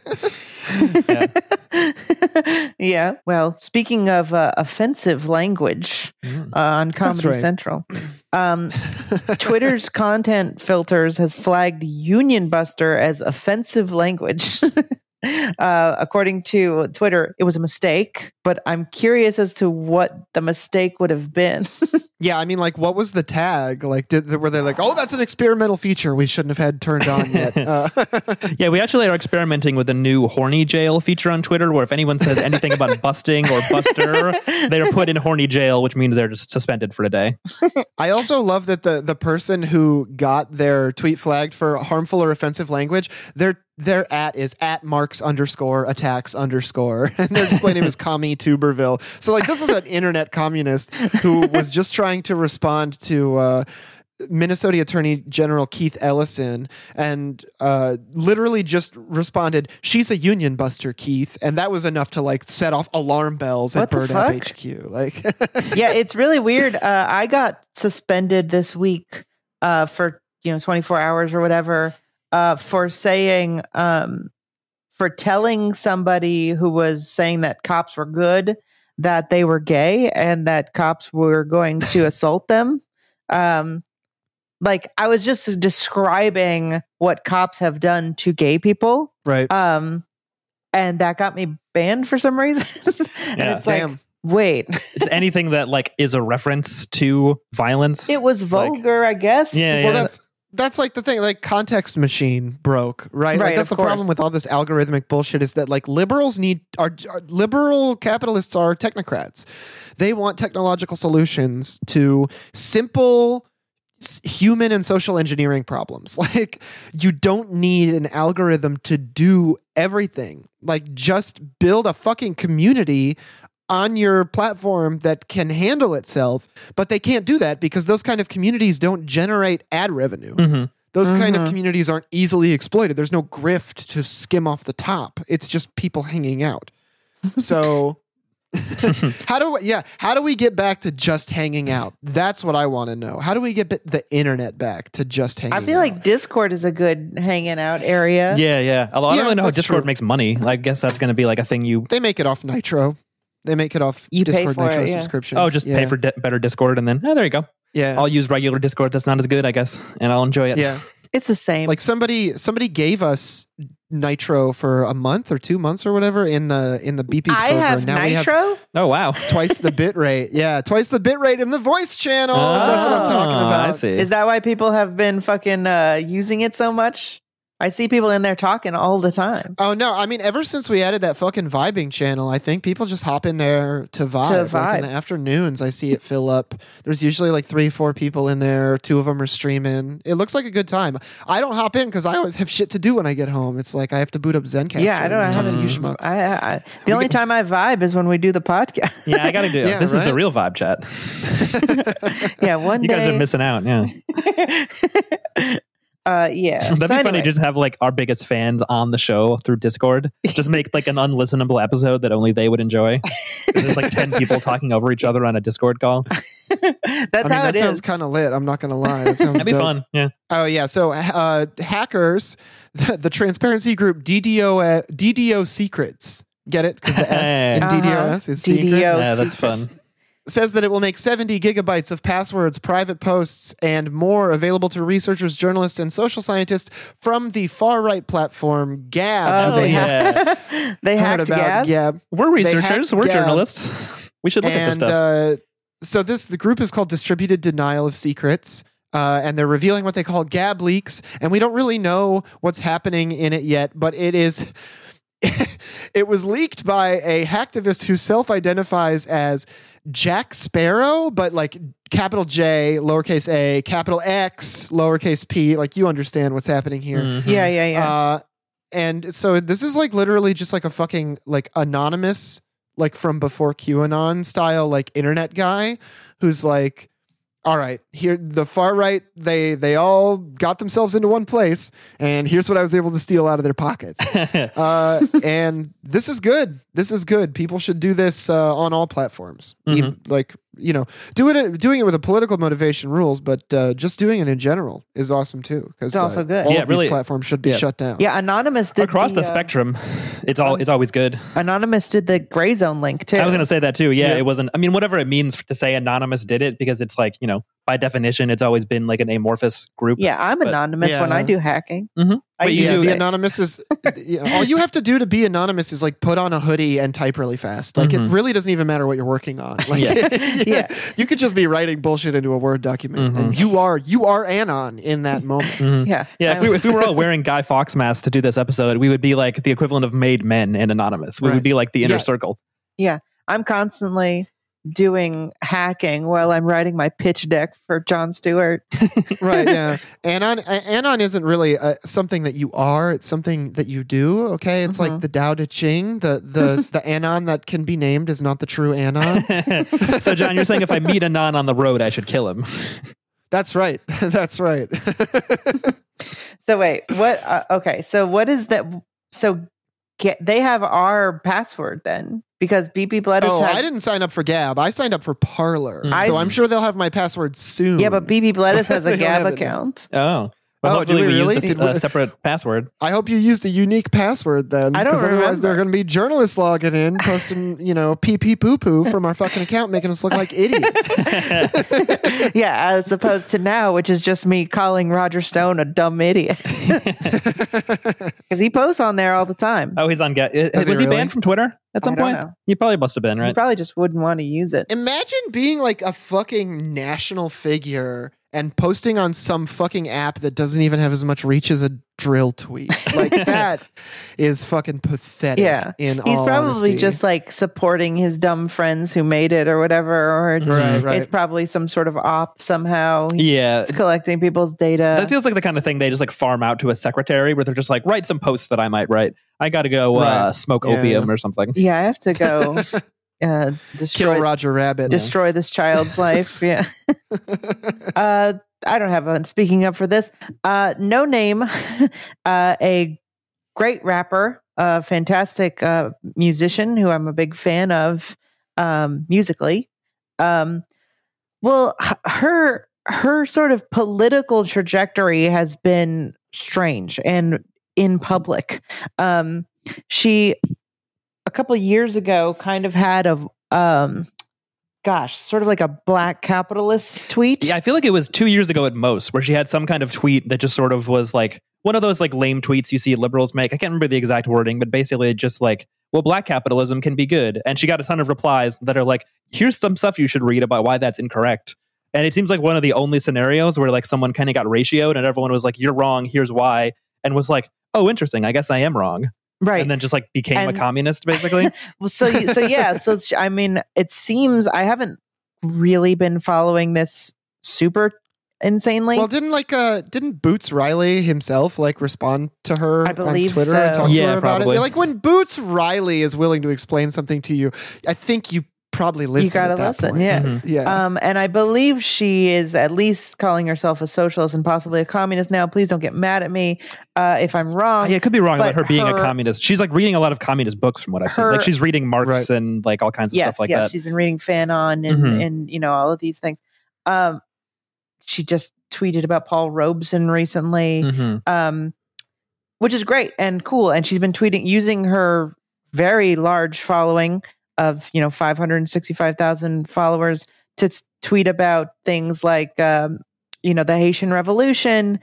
yeah. Well, speaking of offensive language on Comedy Central, Twitter's content filters has flagged Union Buster as offensive language. According to Twitter, it was a mistake, but I'm curious as to what the mistake would have been. Yeah, I mean, like, what was the tag? Like, were they like, oh, that's an experimental feature we shouldn't have had turned on yet? Yeah, we actually are experimenting with a new horny jail feature on Twitter, where if anyone says anything about busting or buster, they're put in horny jail, which means they're just suspended for a day. I also love that the person who got their tweet flagged for harmful or offensive language, their @ is @Marx_attacks_, and their display name is Commie Tuberville. So like, this is an internet communist who was just trying to respond to Minnesota Attorney General Keith Ellison, and literally just responded, "She's a union buster, Keith," and that was enough to like set off alarm bells at Bird App HQ. Like, yeah, it's really weird. I got suspended this week for 24 hours or whatever. For saying, for telling somebody who was saying that cops were good, that they were gay and that cops were going to assault them. Like, I was just describing what cops have done to gay people. Right. And that got me banned for some reason. And it's like, wait. It's anything that like is a reference to violence. It was vulgar, I guess. Yeah. Well, that's like the thing, like Context Machine broke, right? Like, that's the problem with all this algorithmic bullshit, is that like liberal capitalists are technocrats. They want technological solutions to simple human and social engineering problems. Like, you don't need an algorithm to do everything. Like, just build a fucking community on your platform that can handle itself, but they can't do that because those kind of communities don't generate ad revenue. Mm-hmm. Those kind of communities aren't easily exploited. There's no grift to skim off the top. It's just people hanging out. So how do we get back to just hanging out? That's what I want to know. How do we get the internet back to just hanging out? I feel like Discord is a good hanging out area. Yeah. Although I don't really know how Discord makes money. I guess that's going to be like a thing they make it off Nitro. They make it off Discord Nitro subscriptions. Oh, just pay for better Discord, and then there you go. Yeah, I'll use regular Discord that's not as good, I guess, and I'll enjoy it. Yeah, it's the same. Like somebody gave us Nitro for a month or 2 months or whatever in the BP server. I have now Nitro. We have oh wow, twice the bit rate. Yeah, twice the bit rate in the voice channels. That's what I'm talking about. I see. Is that why people have been fucking using it so much? I see people in there talking all the time. Oh, no. I mean, ever since we added that fucking vibing channel, I think people just hop in there to vibe. Like in the afternoons, I see it fill up. There's usually like 3-4 people in there. 2 of them are streaming. It looks like a good time. I don't hop in because I always have shit to do when I get home. It's like I have to boot up Zencastr. Yeah, I don't have to use schmucks. The only time I vibe is when we do the podcast. Yeah, I got to do it. This is the real vibe chat. Yeah, one day. You guys are missing out. Yeah. Yeah. That'd So be funny anyway. to just have like our biggest fans on the show through Discord. Just make like an unlistenable episode that only they would enjoy. There's like 10 people talking over each other on a Discord call. That's how that it sounds is. kind of lit. I'm not going to lie. That sounds That'd be dope. fun. Yeah. Oh yeah, so hackers, the transparency group DDO Secrets. Get it? Because the S in Uh-huh. DDoS is DDO. secrets. Yeah, that's fun. Says that it will make 70 gigabytes of passwords, private posts, and more available to researchers, journalists, and social scientists from the far-right platform Gab. Oh, They they heard hacked about Gab. Gab. We're researchers. hacked We're Gab. journalists. We should look at this And stuff. so the group is called Distributed Denial of Secrets. And they're revealing what they call Gab leaks, and we don't really know what's happening in it yet, but it is. It was leaked by a hacktivist who self-identifies as Jack Sparrow, but like capital J, lowercase a, capital X, lowercase p. Like, you understand what's happening here. Mhm. Yeah. And so this is like literally just like a fucking like anonymous, like from before QAnon style, like internet guy who's like, all right, here the far right, they all got themselves into one place, and here's what I was able to steal out of their pockets. And this is good. This is good. People should do this on all platforms. Like, you know, doing it with a political motivation rules, but just doing it in general is awesome too. Because It's also good. All Yeah, of really- these platforms should be shut down. Yeah. Anonymous did Across the spectrum, it's always good. Anonymous did the Gray Zone link too. I was going to say that too. Yeah, Yeah. it wasn't. I mean, whatever it means to say anonymous did it, because it's like, you know, by definition, it's always been like an amorphous group. Yeah, I'm But- anonymous when I Yeah. do hacking. Mhm. I But you Yeah, do- the anonymous is all you have to do to be anonymous is like put on a hoodie and type really fast. Like, it really doesn't even matter what you're working on. Like, Yeah. you could just be writing bullshit into a Word document, and you are anon in that moment. Yeah. Yeah, if we were all wearing Guy Fawkes masks to do this episode, we would be like the equivalent of Made Men and Anonymous. We Right. would be like the inner Yeah. circle. I'm constantly doing hacking while I'm writing my pitch deck for Jon Stewart. Right? Yeah. Anon isn't really something that you are; it's something that you do. Okay, it's like the Tao Te Ching. The anon that can be named is not the true anon. So, John, you're saying if I meet Anon on the road, I should kill him? That's right. That's right. So wait, what? Okay, so what is that? So they have our password then, because BP Bloodis Oh, has. I didn't sign up for Gab. I signed up for Parlor. I So s- I'm sure they'll have my password soon. Yeah, but BP Bloodis has a They don't Gab have it now. account. Oh. Well, Oh, hopefully do we really? used a separate password. I hope you used a unique password then. I don't 'cause otherwise there are remember. going to be journalists logging in, posting, you know, pee poo poo from our fucking account, making us look like idiots. Yeah, as opposed to now, which is just me calling Roger Stone a dumb idiot. Because he posts on there all the time. Oh, he's on Get. he Was he really? banned from Twitter at some I don't point? know. He probably must have been, You right? probably just wouldn't want to use it. Imagine being like a fucking national figure and posting on some fucking app that doesn't even have as much reach as a drill tweet. Like, that is fucking pathetic. Yeah. In He's all probably honesty. just like supporting his dumb friends who made it or whatever, or it's, Right. it's probably some sort of op somehow. Yeah. He's collecting people's data. That feels like the kind of thing they just like farm out to a secretary where they're just like, write some posts that I might write. I got to go Right. smoke Yeah, opium or something. Yeah, I have to go Kill destroy Roger Rabbit. destroy this child's life. Yeah. I don't have one speaking up for this. No Name, a great rapper, a fantastic musician who I'm a big fan of musically. Well, her sort of political trajectory has been strange and in public. She a couple of years ago kind of had a sort of like a black capitalist tweet. Yeah, I feel like it was 2 years ago at most where she had some kind of tweet that just sort of was like one of those like lame tweets you see liberals make. I can't remember the exact wording, but basically just like, well, black capitalism can be good. And she got a ton of replies that are like, here's some stuff you should read about why that's incorrect. And it seems like one of the only scenarios where like someone kind of got ratioed and everyone was like, you're wrong, here's why. And was like, oh, interesting, I guess I am wrong. Right. And then just like became a And- communist basically. Well, so yeah. So I mean, it seems I haven't really been following this super insanely. Well, didn't Boots Riley himself like respond to her I believe on Twitter so. and talk to Yeah, her about probably. it? Like, when Boots Riley is willing to explain something to you, I think you probably listen. You gotta at that listen, point. yeah. Mhm. Yeah. And I believe she is at least calling herself a socialist and possibly a communist now. Please don't get mad at me if I'm wrong. Yeah, it could be wrong about but her being a her- communist. She's like reading a lot of communist books from what I've seen. Like she's reading Marx Right. and like all kinds of stuff like that. She's been reading Fanon and Mhm. and you know all of these things. She just tweeted about Paul Robeson recently, Mhm. which is great and cool. And she's been tweeting using her very large following of 565,000 followers to tweet about things like the Haitian Revolution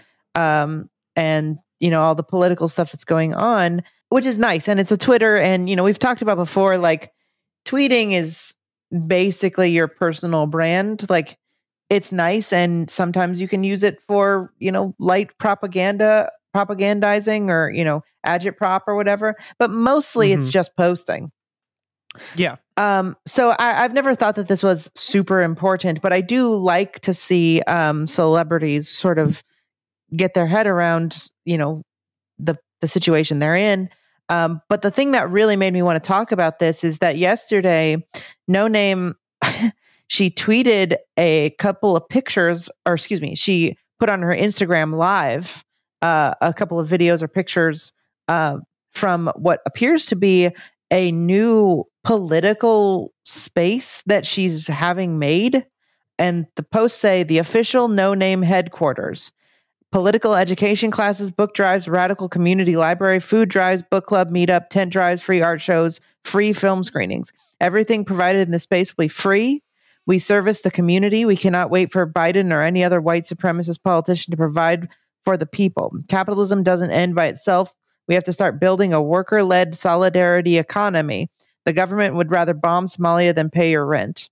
and all the political stuff that's going on, which is nice. And it's a Twitter, and we've talked about before, like tweeting is basically your personal brand. Like it's nice, and sometimes you can use it for light propagandizing or agitprop or whatever, but mostly it's just posting. Yeah. So I've never thought that this was super important, but I do like to see celebrities sort of get their head around the situation they're in. But the thing that really made me want to talk about this is that yesterday, No Name she tweeted a couple of pictures, or excuse me, she put on her Instagram live a couple of videos or pictures from what appears to be a new political space that she's having made. And the posts say the official No Name headquarters, political education classes, book drives, radical community library, food drives, book club meetup, tent drives, free art shows, free film screenings. Everything provided in the space will be free. We service the community. We cannot wait for Biden or any other white supremacist politician to provide for the people. Capitalism doesn't end by itself. We have to start building a worker-led solidarity economy. The government would rather bomb Somalia than pay your rent.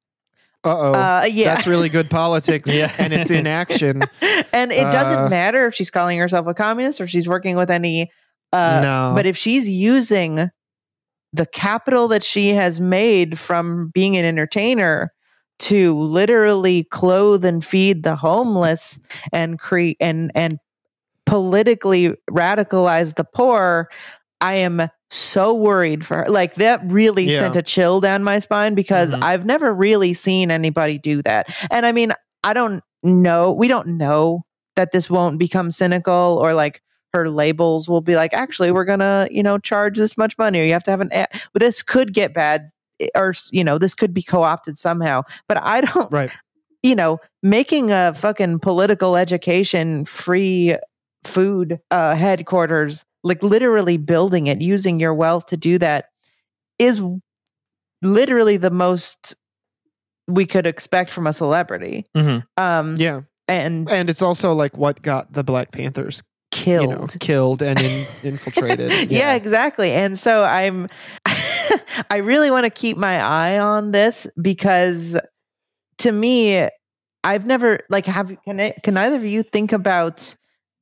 Yeah. That's really good politics, and it's in action. And it doesn't matter if she's calling herself a communist or if she's working with any... No. But if she's using the capital that she has made from being an entertainer to literally clothe and feed the homeless and create and politically radicalize the poor, I am so worried for her. Like that really sent a chill down my spine because I've never really seen anybody do that. And I mean, we don't know that this won't become cynical, or like her labels will be like, actually, we're gonna, charge this much money, or you have to have but this could get bad, or this could be co-opted somehow. But I don't, Right. Making a fucking political education free food headquarters, like literally building it, using your wealth to do that, is literally the most we could expect from a celebrity. Yeah. And it's also like what got the Black Panthers killed and infiltrated. Yeah, exactly. And so I really want to keep my eye on this, because to me, I've never can either of you think of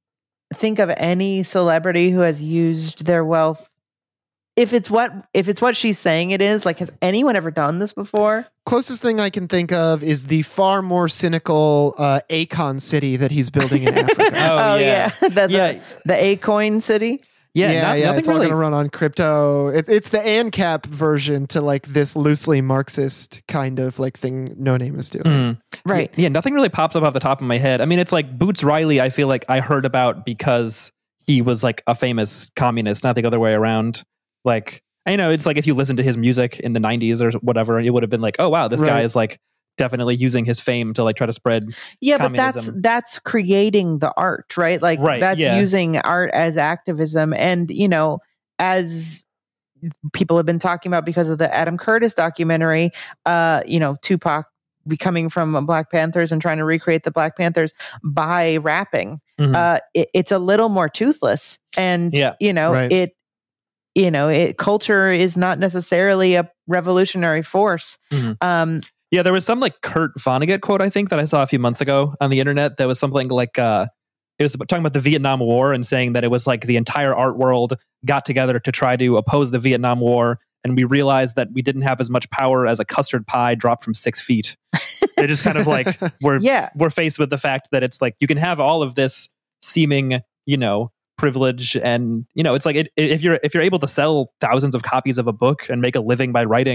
any celebrity who has used their wealth, if it's what she's saying it is, like, has anyone ever done this before? Closest thing I can think of is the far more cynical Akon city that he's building in Africa. The A-Coin city. Nothing it's all really. going to run on crypto. It's the ANCAP version to like this loosely Marxist kind of like thing No Name is doing. Right. Yeah, nothing really pops up off the top of my head. I mean, it's like Boots Riley, I feel like I heard about because he was like a famous communist, not the other way around. Like, it's like if you listen to his music in the 90s or whatever, it would have been like, oh, wow, this guy is like definitely using his fame to like try to spread communism. But that's creating the art, right? Like that's using art as activism. And as people have been talking about because of the Adam Curtis documentary, Tupac becoming from Black Panthers and trying to recreate the Black Panthers by rapping. It's a little more toothless, and culture is not necessarily a revolutionary force. Yeah, there was some like Kurt Vonnegut quote, I think, that I saw a few months ago on the internet. That was something like, it was talking about the Vietnam War and saying that it was like the entire art world got together to try to oppose the Vietnam War. And we realized that we didn't have as much power as a custard pie dropped from 6 feet. They just kind of like, we're faced with the fact that it's like, you can have all of this seeming, privilege, and it's like if you're able to sell thousands of copies of a book and make a living by writing,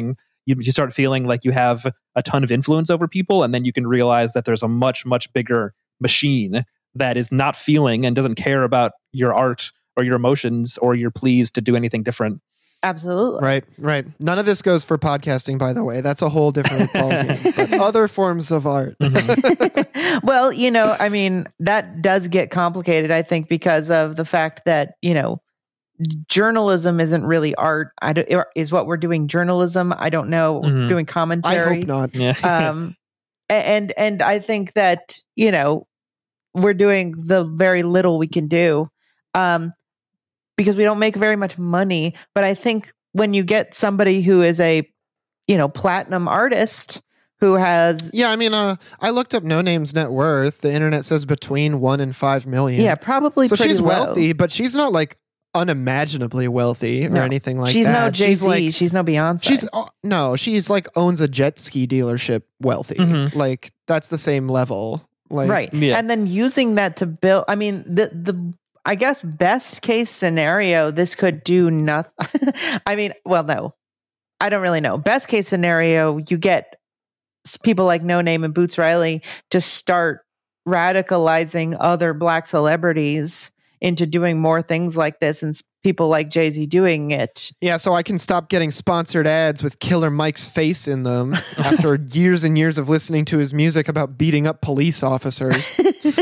you start feeling like you have a ton of influence over people, and then you can realize that there's a much, much bigger machine that is not feeling and doesn't care about your art or your emotions or your pleas to do anything different. Absolutely. Right. None of this goes for podcasting, by the way. That's a whole different ballgame. But other forms of art. Well, I mean, that does get complicated, I think, because of the fact that, journalism isn't really art. Is what we're doing journalism? I don't know. We're doing commentary. I hope not. Yeah. And I think that, we're doing the very little we can do. Because we don't make very much money. But I think when you get somebody who is a, platinum artist who has... Yeah, I mean, I looked up No Name's net worth. The internet says between 1 and 5 million. Yeah, probably so pretty she's low. wealthy, but she's not like unimaginably wealthy or anything like she's that. No Jay-Z. She's no Beyonce. She's like owns a jet ski dealership wealthy. Like that's the same level. Like, right. Yeah. And then using that to build... I mean, the I guess best case scenario, this could do nothing. I mean, well, no, I don't really know. Best case scenario, you get people like No Name and Boots Riley to start radicalizing other Black celebrities into doing more things like this, and people like Jay-Z doing it. Yeah, so I can stop getting sponsored ads with Killer Mike's face in them after years and years of listening to his music about beating up police officers.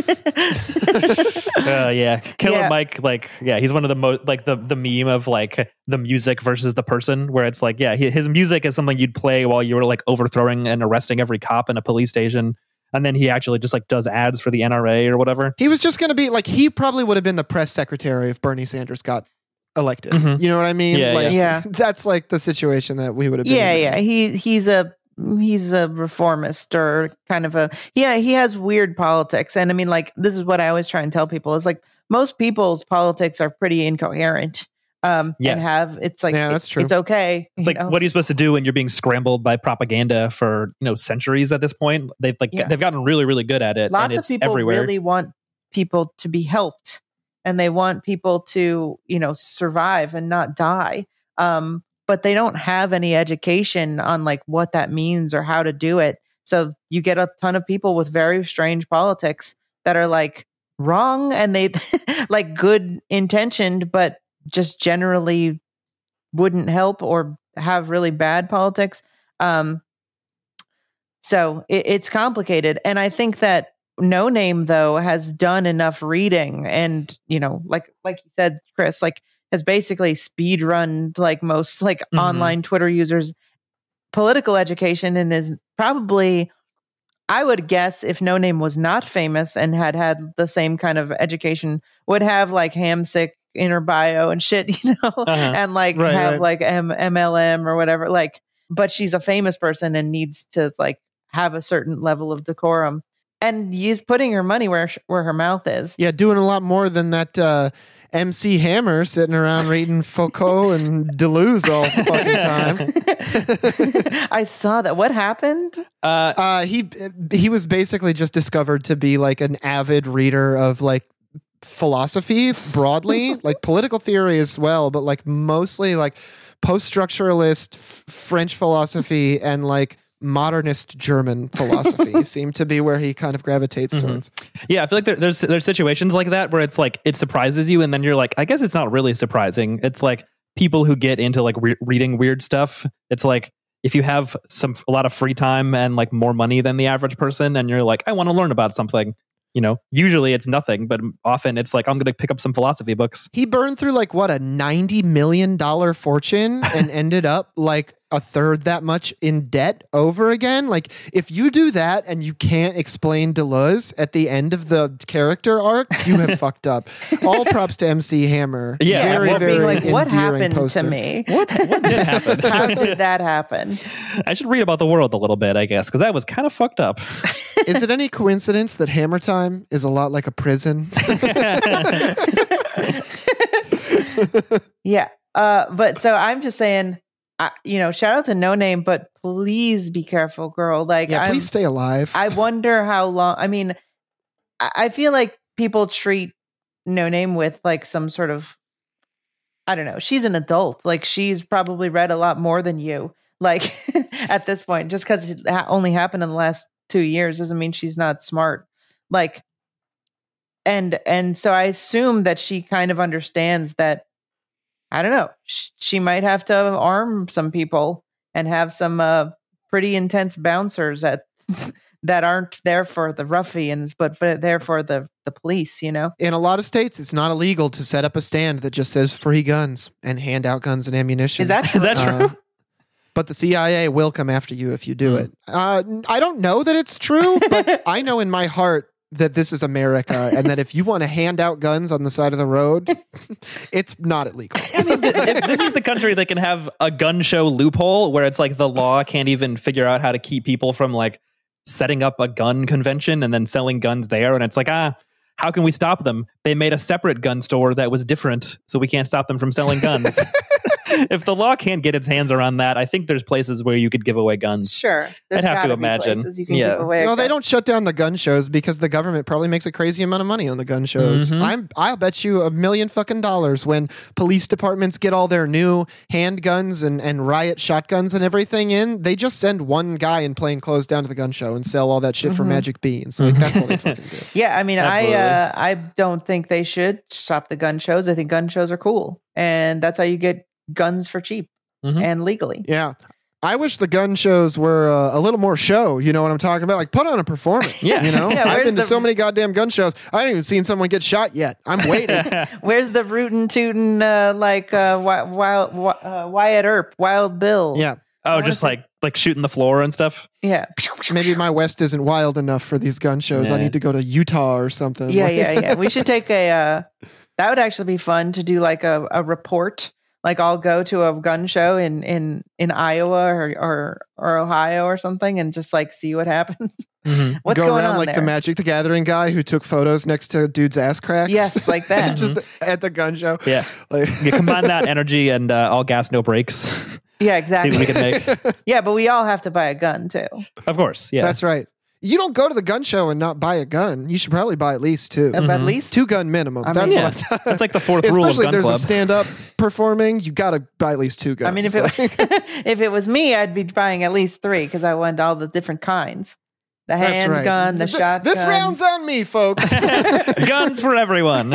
Yeah, Killer Mike, he's one of the most like the meme of like the music versus the person, where it's like, his music is something you'd play while you were like overthrowing and arresting every cop in a police station, and then he actually just like does ads for the NRA or whatever. He was just going to be like, he probably would have been the press secretary if Bernie Sanders got elected. You know what I mean? Yeah. That's like the situation that we would have been in. He's a reformist or kind of he has weird politics. And I mean, like, this is what I always try and tell people is like, most people's politics are pretty incoherent. And it's like, that's true. It's okay. It's like, what are you supposed to do when you're being scrambled by propaganda for, centuries at this point? They've gotten really, really good at it. Lots and of people everywhere. really want people to be helped, and they want people to, survive and not die. But they don't have any education on like what that means or how to do it. So you get a ton of people with very strange politics that are like wrong, and they like good intentioned, but just generally wouldn't help or have really bad politics. So it's complicated. And I think that No Name, though, has done enough reading and, like you said, Chris, like has basically speed run like most like online Twitter users political education, and is probably, I would guess, if No Name was not famous and had the same kind of education, would have like Hamsick in her bio and shit, and like like MLM or whatever, like, but she's a famous person and needs to like have a certain level of decorum, and he's putting her money where her mouth is. Yeah, doing a lot more than that MC Hammer sitting around reading Foucault and Deleuze all fucking time. I saw that. What happened? He was basically just discovered to be like an avid reader of like philosophy broadly, like political theory as well, but like mostly like post-structuralist French philosophy and like modernist German philosophy seem to be where he kind of gravitates towards. Yeah, I feel like there's situations like that where it's like it surprises you, and then you're like, I guess it's not really surprising. It's like people who get into like reading weird stuff. It's like if you have a lot of free time and like more money than the average person, and you're like, I want to learn about something. Usually it's nothing, but often it's like, I'm going to pick up some philosophy books. He burned through like what, a $90 million fortune and ended up like a third that much in debt over again. Like if you do that and you can't explain Deleuze at the end of the character arc, you have fucked up. All props to MC Hammer. Yeah. Very, very being like, what happened poster. to me? What did happen? How did that happen? I should read about the world a little bit, I guess, because that was kind of fucked up. Is it any coincidence that Hammer Time is a lot like a prison? Yeah. But so I'm just saying, shout out to No Name, but please be careful, girl. Like, yeah, please stay alive. I wonder how long. I mean, I feel like people treat No Name with like some sort of, I don't know. She's an adult. Like she's probably read a lot more than you. Like at this point, just because it only happened in the last 2 years doesn't mean she's not smart. Like, and so I assume that she kind of understands that, I don't know, she might have to arm some people and have some pretty intense bouncers that aren't there for the ruffians, but there for the police, you know? In a lot of states, it's not illegal to set up a stand that just says free guns and hand out guns and ammunition. Is that true? But the CIA will come after you if you do it. I don't know that it's true, but I know in my heart that this is America and that if you want to hand out guns on the side of the road, it's not illegal. I mean, if this is the country that can have a gun show loophole where it's like the law can't even figure out how to keep people from like setting up a gun convention and then selling guns there. And it's like, how can we stop them? They made a separate gun store that was different, so we can't stop them from selling guns. If the law can't get its hands around that, I think there's places where you could give away guns. Sure. I'd have to imagine. You can give away they don't shut down the gun shows because the government probably makes a crazy amount of money on the gun shows. Mm-hmm. I'll bet you $1 million fucking when police departments get all their new handguns and riot shotguns and everything in, they just send one guy in plain clothes down to the gun show and sell all that shit for magic beans. Like that's all they fucking do. Yeah, I mean, I don't think they should stop the gun shows. I think gun shows are cool. And that's how you get guns for cheap and legally. Yeah. I wish the gun shows were a little more show. You know what I'm talking about? Like put on a performance. Yeah. You know, Yeah, I've been to so many goddamn gun shows. I haven't even seen someone get shot yet. I'm waiting. Where's the rootin' tootin' Wyatt Earp, Wild Bill? Yeah. Oh, just like shooting the floor and stuff. Yeah. Maybe my West isn't wild enough for these gun shows. Yeah. I need to go to Utah or something. Yeah. We should take that would actually be fun to do like a report. Like I'll go to a gun show in Iowa or Ohio or something and just like see what happens. What's go going around on like there? the Magic the Gathering guy who took photos next to dude's ass cracks. Yes, like that. Just at the gun show. Yeah. Like, You combine that energy and all gas, no brakes. Yeah, See exactly. what we can make. Yeah, but we all have to buy a gun too. Of course. Yeah. That's right. You don't go to the gun show and not buy a gun. You should probably buy at least two. At least 2 gun minimum. I That's mean, yeah. what I'm talking. That's like the fourth rule of Especially gun if there's club. a stand-up performing, you got to buy at least 2 guns. I mean, if it was me, I'd be buying at least 3 because I want all the different kinds. The That's handgun, right. the shotgun. This round's on me, folks. Guns for everyone. All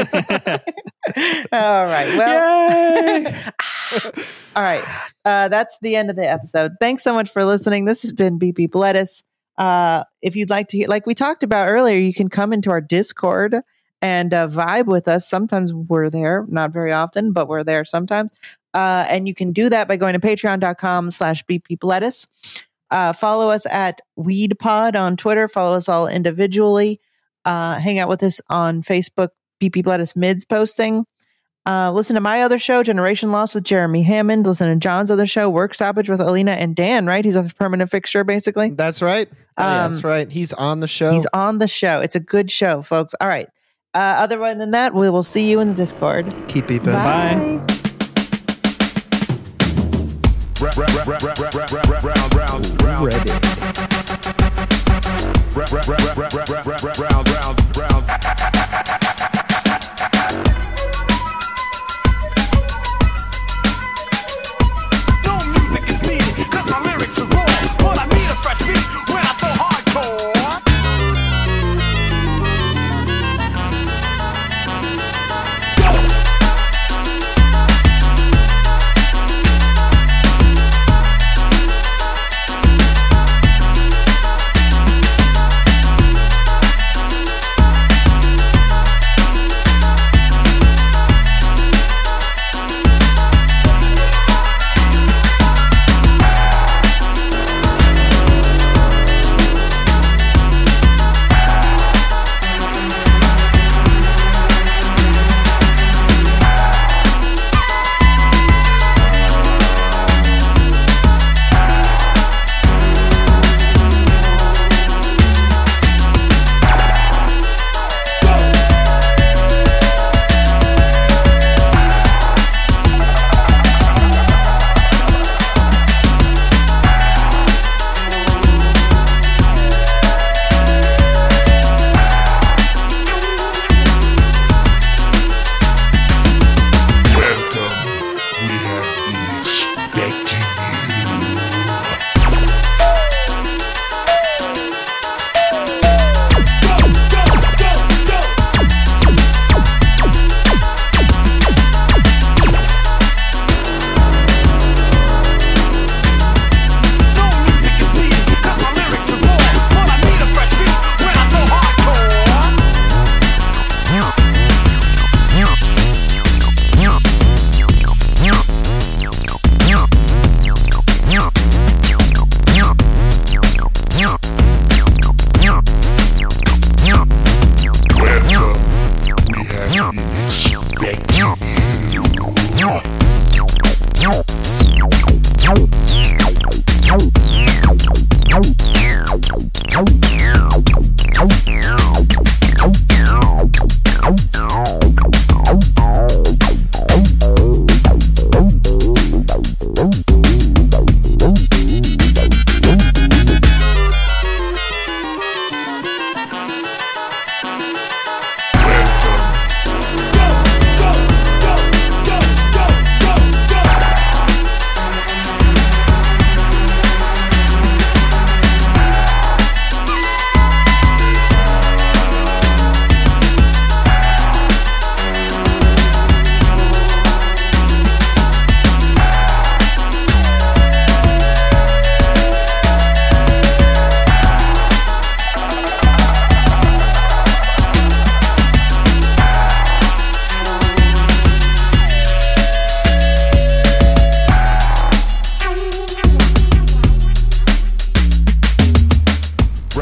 right. Well, Yay! all right. That's the end of the episode. Thanks so much for listening. This has been BP Lettuce. If you'd like to hear, like we talked about earlier, you can come into our Discord and vibe with us. Sometimes we're there, not very often, but we're there sometimes. And you can do that by going to patreon.com/BPlettuce. Follow us at WeedPod on Twitter. Follow us all individually. Hang out with us on Facebook, BP Lettuce Mids posting. Listen to my other show, Generation Lost with Jeremy Hammond. Listen to John's other show, Work Stoppage with Alina and Dan, right? He's a permanent fixture, basically. That's right. That's right. He's on the show. He's on the show. It's a good show, folks. All right. Other than that, we will see you in the Discord. Keep beeping. Bye.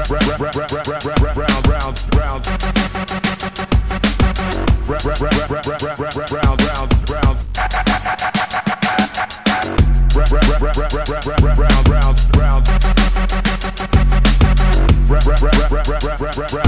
round.